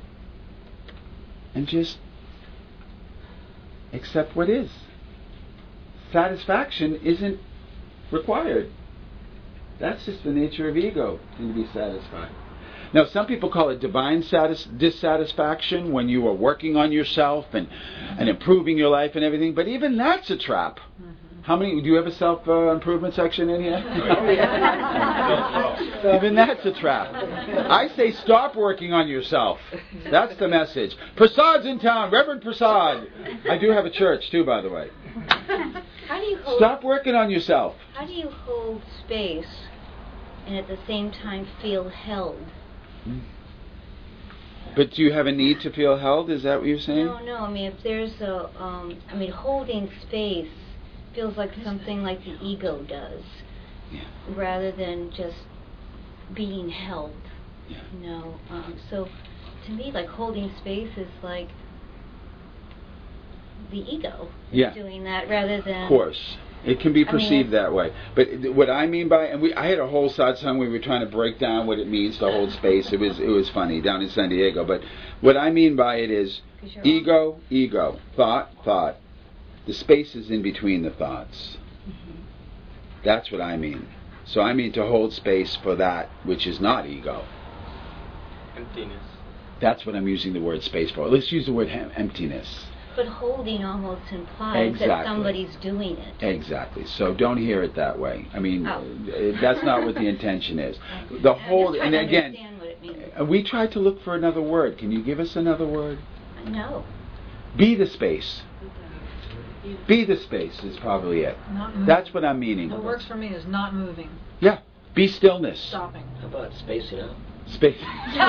and just accept what is. Satisfaction isn't required. That's just the nature of ego, to be satisfied. Now, some people call it divine dissatisfaction when you are working on yourself and improving your life and everything, but even that's a trap. How many, do you have a self-improvement section in here? Even that's a trap. I say stop working on yourself. That's the message. Prasad's in town, Reverend Prasad. I do have a church too, by the way.
How do you hold,
stop working on yourself.
How do you hold space and at the same time feel held?
But do you have a need to feel held? Is that what you're saying?
No. I mean, if there's a, holding space feels like something like the ego does, rather than just being held. So to me, holding space is like the ego doing that rather than.
Of course. It can be perceived that way. But what I mean by, and I had a whole satsang we were trying to break down what it means to hold space. It was funny down in San Diego. But what I mean by it is ego, thought. The space is in between the thoughts. That's what I mean. So I mean to hold space for that which is not ego.
Emptiness.
That's what I'm using the word space for. Let's use the word emptiness.
But holding almost implies that somebody's doing it.
Exactly. So don't hear it that way. I mean, that's not what the intention is. The whole, and again,
what it means.
We tried to look for another word. Can you give us another word?
No.
Be the space. Be the space is probably it. That's what I'm meaning.
What works for me is not moving.
Yeah. Be stillness.
Stopping.
How about spacing out?
Spacing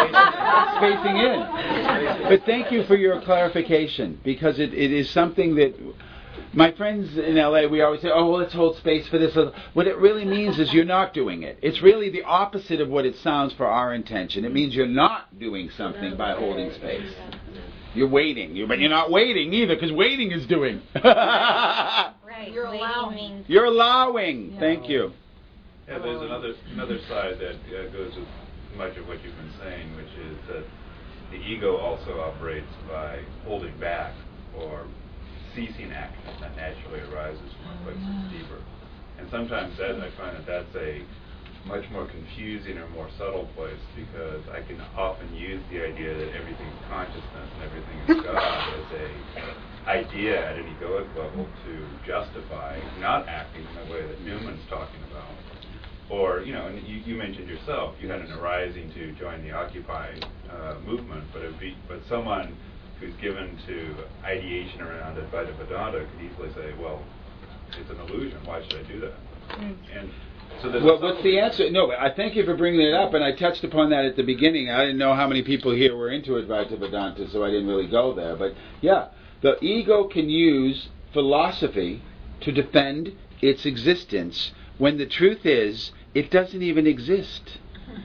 in. But thank you for your clarification, because it is something that my friends in LA, we always say, let's hold space for this. What it really means is you're not doing it. It's really the opposite of what it sounds for our intention. It means you're not doing something by holding space. You're waiting, but you're not waiting either, because waiting is doing.
Right.
You're allowing.
You're allowing. Thank you.
Yeah, there's another side that goes with much of what you've been saying, which is that the ego also operates by holding back or ceasing action that naturally arises from a place that's deeper. And sometimes I find that's a much more confusing or more subtle place, because I can often use the idea that everything is consciousness and everything is God as a idea at an egoic level to justify not acting in the way that Newman's talking about. Or, and you mentioned yourself, you had an arising to join the Occupy movement, but someone who's given to ideation around Advaita Vedanta could easily say, well, it's an illusion, why should I do that? And so
what's the answer? No, I thank you for bringing it up, and I touched upon that at the beginning. I didn't know how many people here were into Advaita Vedanta, so I didn't really go there. But yeah, the ego can use philosophy to defend its existence, when the truth is, it doesn't even exist.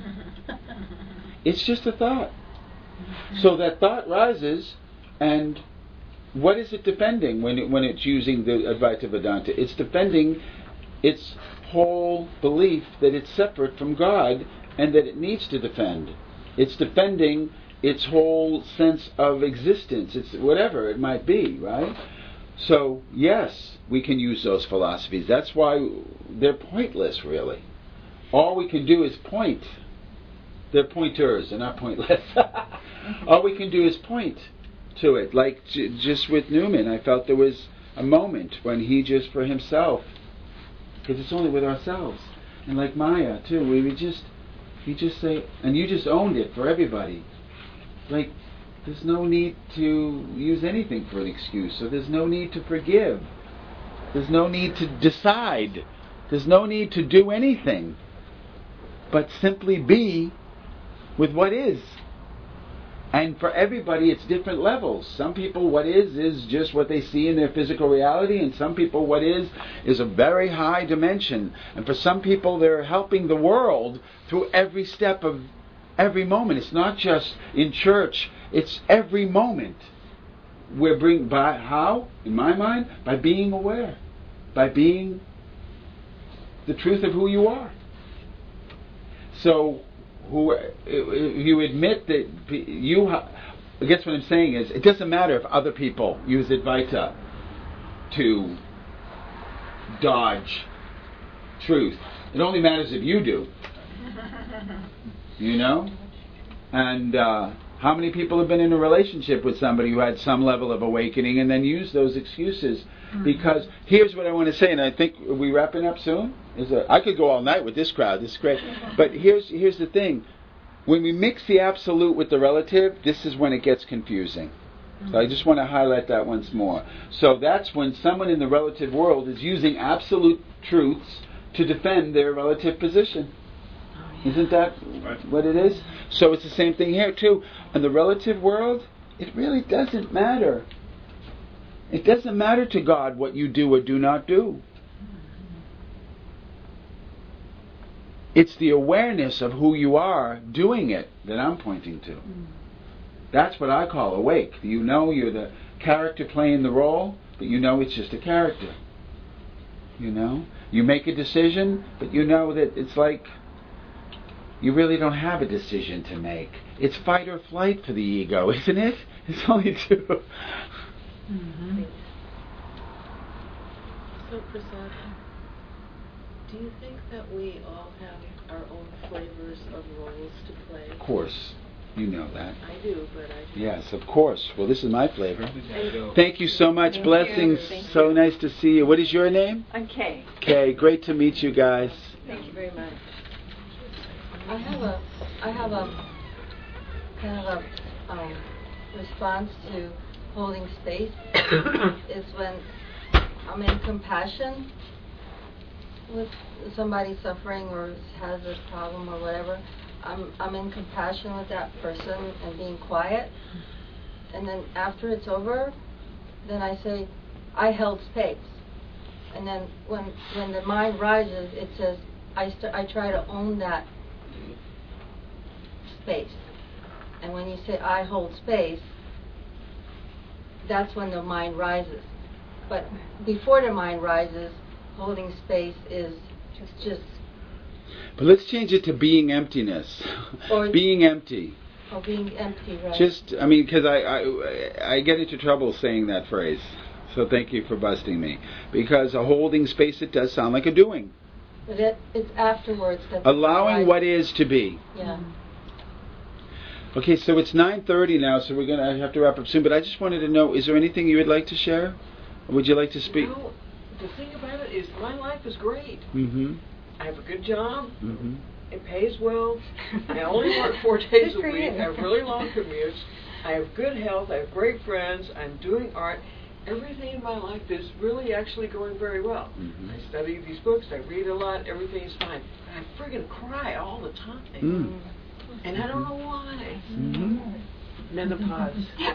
It's just a thought. So that thought rises, and what is it defending when it's using the Advaita Vedanta? It's defending its whole belief that it's separate from God and that it needs to defend. It's defending its whole sense of existence. It's whatever it might be, right? So, yes, we can use those philosophies. That's why they're pointless, really. All we can do is point. They're pointers, they're not pointless. All we can do is point to it. Like just with Newman, I felt there was a moment when he just for himself, because it's only with ourselves. And like Maya, too, you just say, and you just owned it for everybody. Like, there's no need to use anything for an excuse. So there's no need to forgive. There's no need to decide. There's no need to do anything. But simply be with what is. And for everybody, it's different levels. Some people, what is just what they see in their physical reality. And some people, what is a very high dimension. And for some people, they're helping the world through every step of every moment. It's not just in church. It's every moment. We're by how? In my mind, by being aware. By being the truth of who you are. So, you admit that I guess what I'm saying is, it doesn't matter if other people use Advaita to dodge truth. It only matters if you do. You know? And how many people have been in a relationship with somebody who had some level of awakening and then used those excuses? Because here's what I want to say, and I think, are we wrapping up soon? I could go all night with this crowd. This is great. But here's the thing. When we mix the absolute with the relative, this is when it gets confusing. So I just want to highlight that once more. So that's when someone in the relative world is using absolute truths to defend their relative position. Isn't that what it is? So it's the same thing here too. In the relative world, it really doesn't matter. It doesn't matter to God what you do or do not do. It's the awareness of who you are doing it that I'm pointing to. That's what I call awake. You know you're the character playing the role, but you know it's just a character. You know? You make a decision, but you know that it's like you really don't have a decision to make. It's fight or flight for the ego, isn't it? It's only two.
So, Prasad, do you think that we all have our own flavors of roles to play?
Of course. You know that.
I do, but I do.
Yes, of course. Well, this is my flavor. Thank you so much. Blessings. So nice to see you. What is your name?
I'm Kay.
Kay. Great to meet you guys.
Thank you very much.
I have a kind of a response to holding space is when I'm in compassion with somebody suffering or has a problem or whatever. I'm in compassion with that person and being quiet, and then after it's over, then I say, I held space. And then when the mind rises, it says, I try to own that space. And when you say, I hold space, that's when the mind rises. But before the mind rises, holding space is just
But let's change it to being emptiness.
Or
being empty.
Oh, being empty, right.
Just, because I get into trouble saying that phrase. So thank you for busting me. Because a holding space, it does sound like a doing.
But it's afterwards that
allowing what is to be.
Yeah.
Okay, so it's 9:30 now, so we're going to have to wrap up soon. But I just wanted to know, is there anything you would like to share? Or would you like to speak?
No, the thing about it is my life is great.
Mm-hmm.
I have a good job.
Mm-hmm.
It pays well. I only work 4 days a week. I have really long commutes. I have good health. I have great friends. I'm doing art. Everything in my life is really actually going very well.
Mm-hmm.
I study these books. I read a lot. Everything's fine. But I friggin' cry all the time.
Mm.
And I don't know why.
Mm-hmm.
Menopause.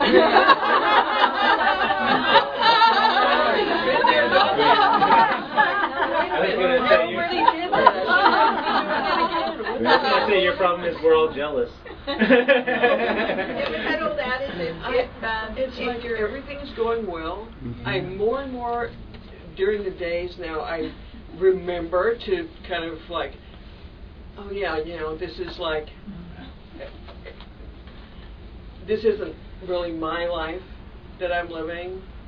I was going to say your problem is we're all jealous.
It's like everything's going well. I'm more and more during the days now. I remember to kind of like, oh yeah, this is like, this isn't really my life that I'm living.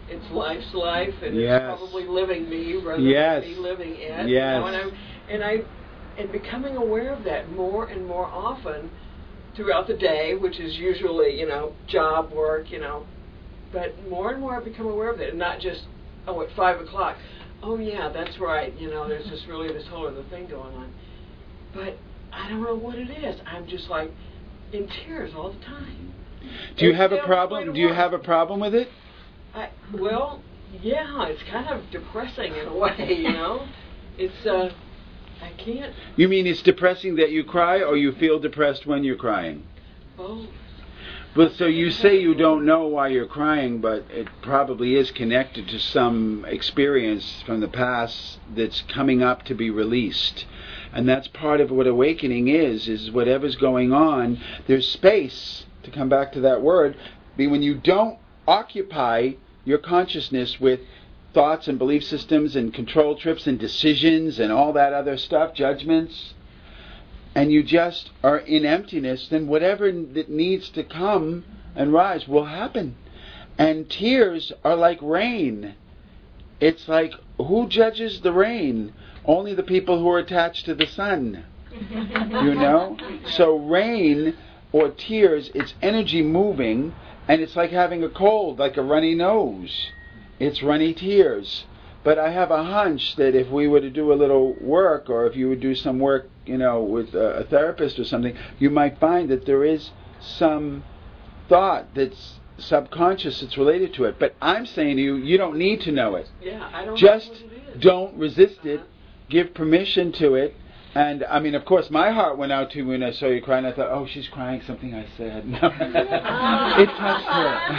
it's life's life, and
Yes.
it's probably living me rather
Yes.
than me living it.
Yes.
You know, and becoming aware of that more and more often throughout the day, which is usually, you know, job, work, you know, but more and more I become aware of it, and not just, oh, at 5 o'clock, oh yeah, that's right, you know, there's just really this whole other thing going on. But I don't know what it is. I'm just like in tears all the time.
Do you have a problem? Do you have a problem with it?
Well, yeah, it's kind of depressing in a way, you know. It's I can't.
You mean it's depressing that you cry, or you feel depressed when you're crying?
Both.
But so you say you don't know why you're crying, but it probably is connected to some experience from the past that's coming up to be released. And that's part of what awakening is whatever's going on, there's space, to come back to that word, when you don't occupy your consciousness with thoughts and belief systems and control trips and decisions and all that other stuff, judgments, and you just are in emptiness, then whatever that needs to come and rise will happen. And tears are like rain. It's like, who judges the rain? Only the people who are attached to the sun. You know? So rain or tears, it's energy moving, and it's like having a cold, like a runny nose. It's runny tears. But I have a hunch that if we were to do a little work, or if you would do some work, you know, with a therapist or something, you might find that there is some thought that's subconscious that's related to it. But I'm saying to you, you don't need to know it.
Yeah, I don't
Just
know what it is.
don't resist it. Give permission to it. And, I mean, of course, my heart went out to you when I saw you crying. I thought, oh, she's crying something I said. No. It touched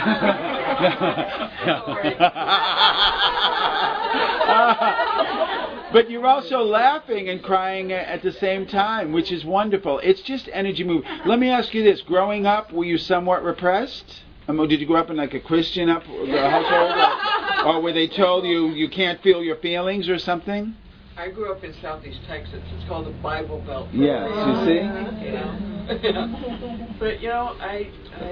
her. But you're also laughing and crying at the same time, which is wonderful. It's just energy moving. Let me ask you this. Growing up, were you somewhat repressed? Did you grow up in like a Christian household? Or were they told you can't feel your feelings or something?
I grew up in Southeast Texas. It's called the Bible Belt.
Yes, you see?
You know? But, you know, I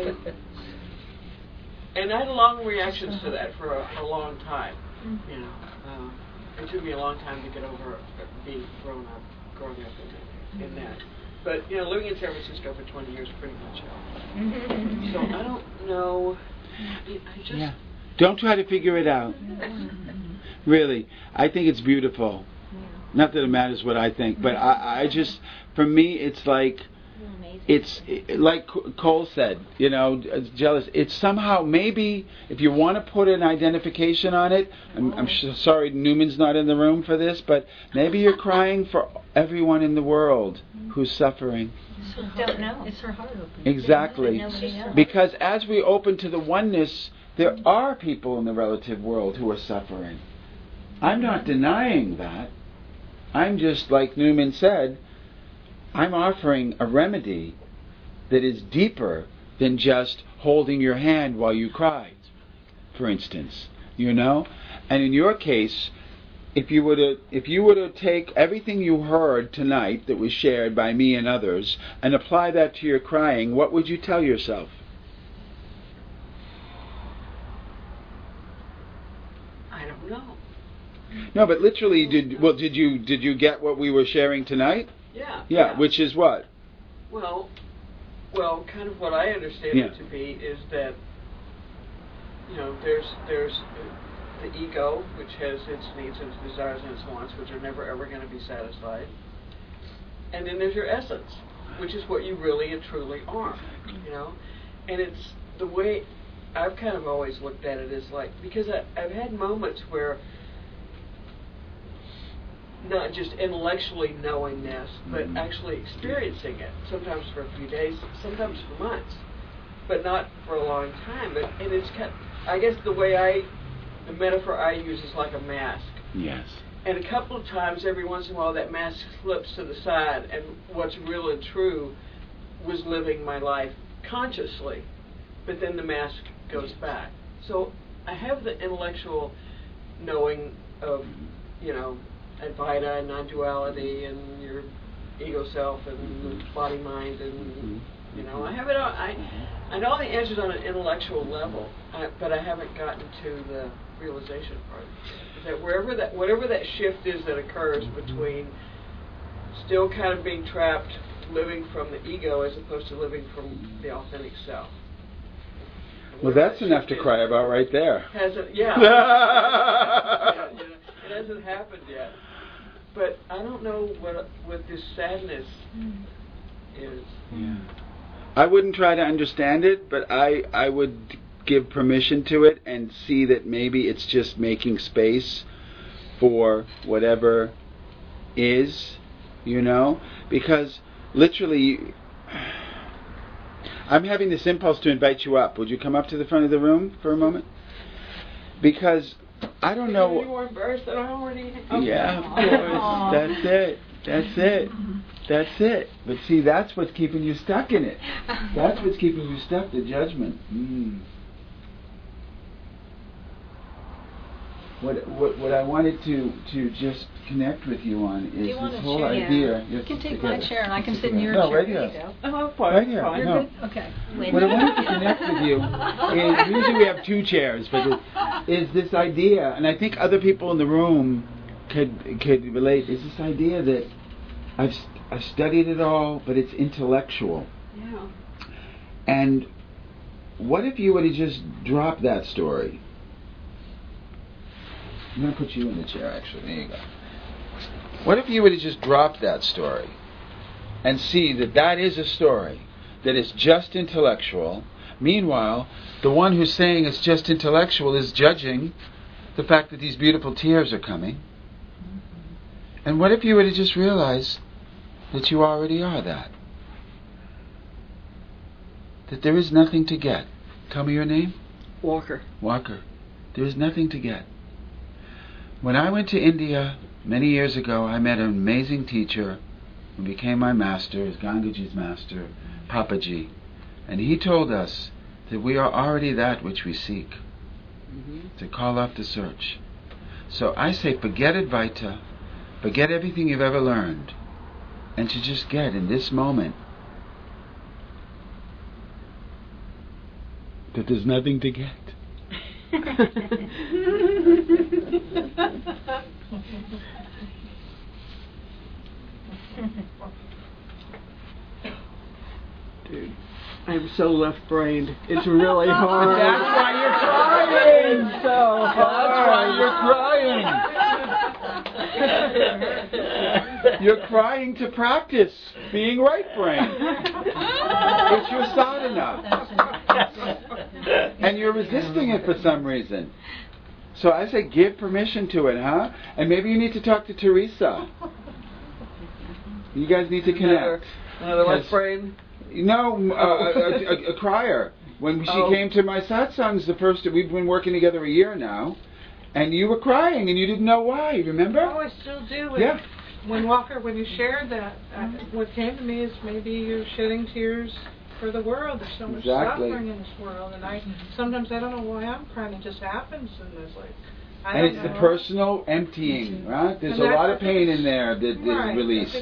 had long reactions to that for a long time. You know, it took me a long time to get over being growing up in that. But, you know, living in San Francisco for 20 years pretty much helped. So I don't know. I just...
Yeah. Don't try to figure it out. Really. I think it's beautiful. Not that it matters what I think, but I just, for me, it's like Cole said, you know, jealous. It's somehow, maybe, if you want to put an identification on it, I'm sorry Newman's not in the room for this, but maybe you're crying for everyone in the world who's suffering.
Don't know.
It's her heart open.
Exactly. Because as we open to the oneness, there are people in the relative world who are suffering. I'm not denying that. I'm just, like Newman said, I'm offering a remedy that is deeper than just holding your hand while you cry, for instance. You know? And in your case, if you were to take everything you heard tonight that was shared by me and others and apply that to your crying, what would you tell yourself?
I don't know.
No, but literally, did you get what we were sharing tonight?
Yeah.
Which is what?
Well, kind of what I understand it to be is that, you know, there's the ego, which has its needs and its desires and its wants, which are never ever going to be satisfied. And then there's your essence, which is what you really and truly are, you know. And it's the way I've kind of always looked at it is like, because I've had moments where not just intellectually knowing this, but actually experiencing it, sometimes for a few days, sometimes for months, but not for a long time. And it's kind of, I guess the metaphor I use is like a mask.
Yes.
And a couple of times, every once in a while, that mask slips to the side, and what's real and true was living my life consciously, but then the mask goes back. So I have the intellectual knowing of, you know, Advaita and non-duality and your ego self and body mind and you know, I have it all. I know all the answers on an intellectual level, but I haven't gotten to realization part. That whatever that shift is that occurs between still kind of being trapped, living from the ego as opposed to living from the authentic self.
Well, that's enough to cry about right there.
Hasn't, yeah. It hasn't happened yet. But I don't know what this sadness is.
Yeah. I wouldn't try to understand it, but I would give permission to it and see that maybe it's just making space for whatever is, because literally I'm having this impulse to invite you up. Would you come up to the front of the room for a moment? Because I don't know.
Are you more embarrassed than I already am?
Yeah, of course. That's it. But see, that's what's keeping you stuck in it. That's what's keeping you stuck, the judgment. What I wanted to just connect with you on is this whole idea.
You can take my chair and I can sit in your
chair.
Right
here.
Oh, fine.
Right here.
You're
No.
good? Okay.
What I wanted to connect with you is, usually we have two chairs, but is this idea, and I think other people in the room could relate, is this idea that I've studied it all, but it's intellectual.
Yeah.
And what if you would have just dropped that story? I'm going to put you in the chair, actually. There you go. What if you would have just dropped that story and see that that is a story, that is just intellectual? Meanwhile, the one who's saying it's just intellectual is judging the fact that these beautiful tears are coming. And what if you would have just realized that you already are that? That there is nothing to get. Tell me your name?
Walker.
Walker. There is nothing to get. When I went to India many years ago, I met an amazing teacher who became my master, Gangaji's master, Papaji. And he told us that we are already that which we seek. To call off the search. So I say forget Advaita, forget everything you've ever learned, and to just get in this moment that there's nothing to get.
Dude, I'm so left-brained. It's really hard.
That's why you're crying so hard. That's why you're crying. You're crying to practice being right-brained. It's your sadhana. And you're resisting it for some reason. So I say give permission to it, huh? And maybe you need to talk to Teresa. You guys need to connect.
Another left-brained?
No, a crier. When she came to my satsangs, we've been working together a year now, and you were crying and you didn't know why, remember?
Oh, I still do.
Yeah.
When you shared that, what came to me is maybe you're shedding tears for the world. There's so much suffering in this world, and sometimes I don't know why I'm crying. It just happens, and there's
and it's the personal emptying, right? There's a lot of pain in there that is released.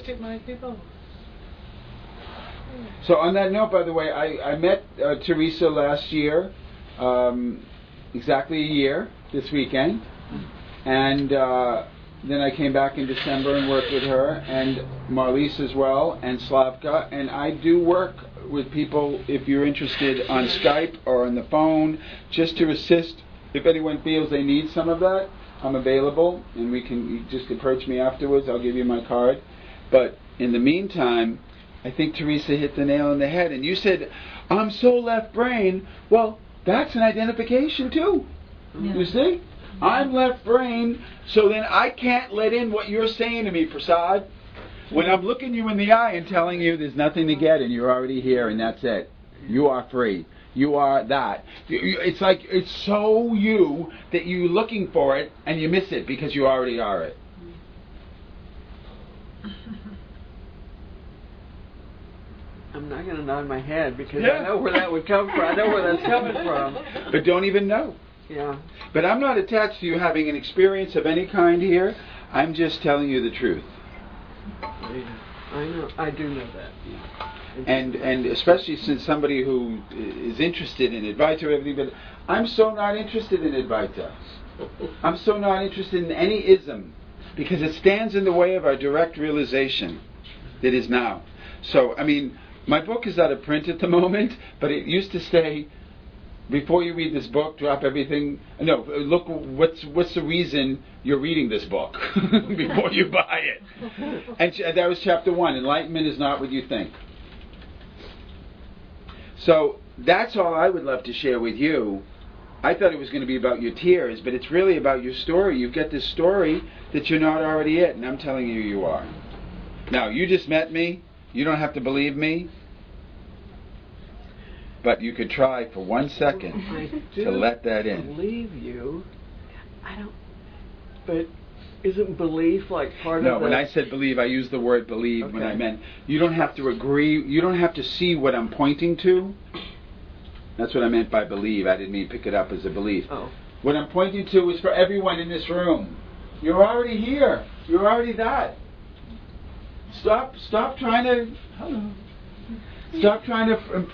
So on that note, by the way, I met Teresa last year, exactly a year, this weekend. And then I came back in December and worked with her, and Marlise as well, and Slavka. And I do work with people, if you're interested, on Skype or on the phone, just to assist. If anyone feels they need some of that, I'm available, and you just approach me afterwards. I'll give you my card. But in the meantime, I think Teresa hit the nail on the head. And you said, I'm so left brain. Well, that's an identification too. Yeah. You see? I'm left brain, so then I can't let in what you're saying to me, Prasad. When I'm looking you in the eye and telling you there's nothing to get and you're already here and that's it. You are free. You are that. It's like, it's so you that you're looking for it and you miss it because you already are it.
I'm not going to nod my head because I know where that would come from. I know where that's coming from.
But don't even know.
Yeah.
But I'm not attached to you having an experience of any kind here. I'm just telling you the truth.
I know. I do know that.
Yeah. And especially since somebody who is interested in Advaita or everything, but I'm so not interested in Advaita. I'm so not interested in any ism, because it stands in the way of our direct realization that is now. So, I mean, my book is out of print at the moment, but it used to say, before you read this book, drop everything. No, look, what's the reason you're reading this book before you buy it? And that was chapter 1. Enlightenment is not what you think. So that's all I would love to share with you. I thought it was going to be about your tears, but it's really about your story. You've got this story that you're not already it, and I'm telling you, you are. Now, you just met me. You don't have to believe me. But you could try for 1 second to let that in.
I believe you. I don't. But isn't belief like part of the...
No, when I said believe, I used the word believe when I meant you don't have to agree. You don't have to see what I'm pointing to. That's what I meant by believe. I didn't mean pick it up as a belief.
Oh.
What I'm pointing to is for everyone in this room. You're already here. You're already that. Stop trying to... Hello. Stop trying to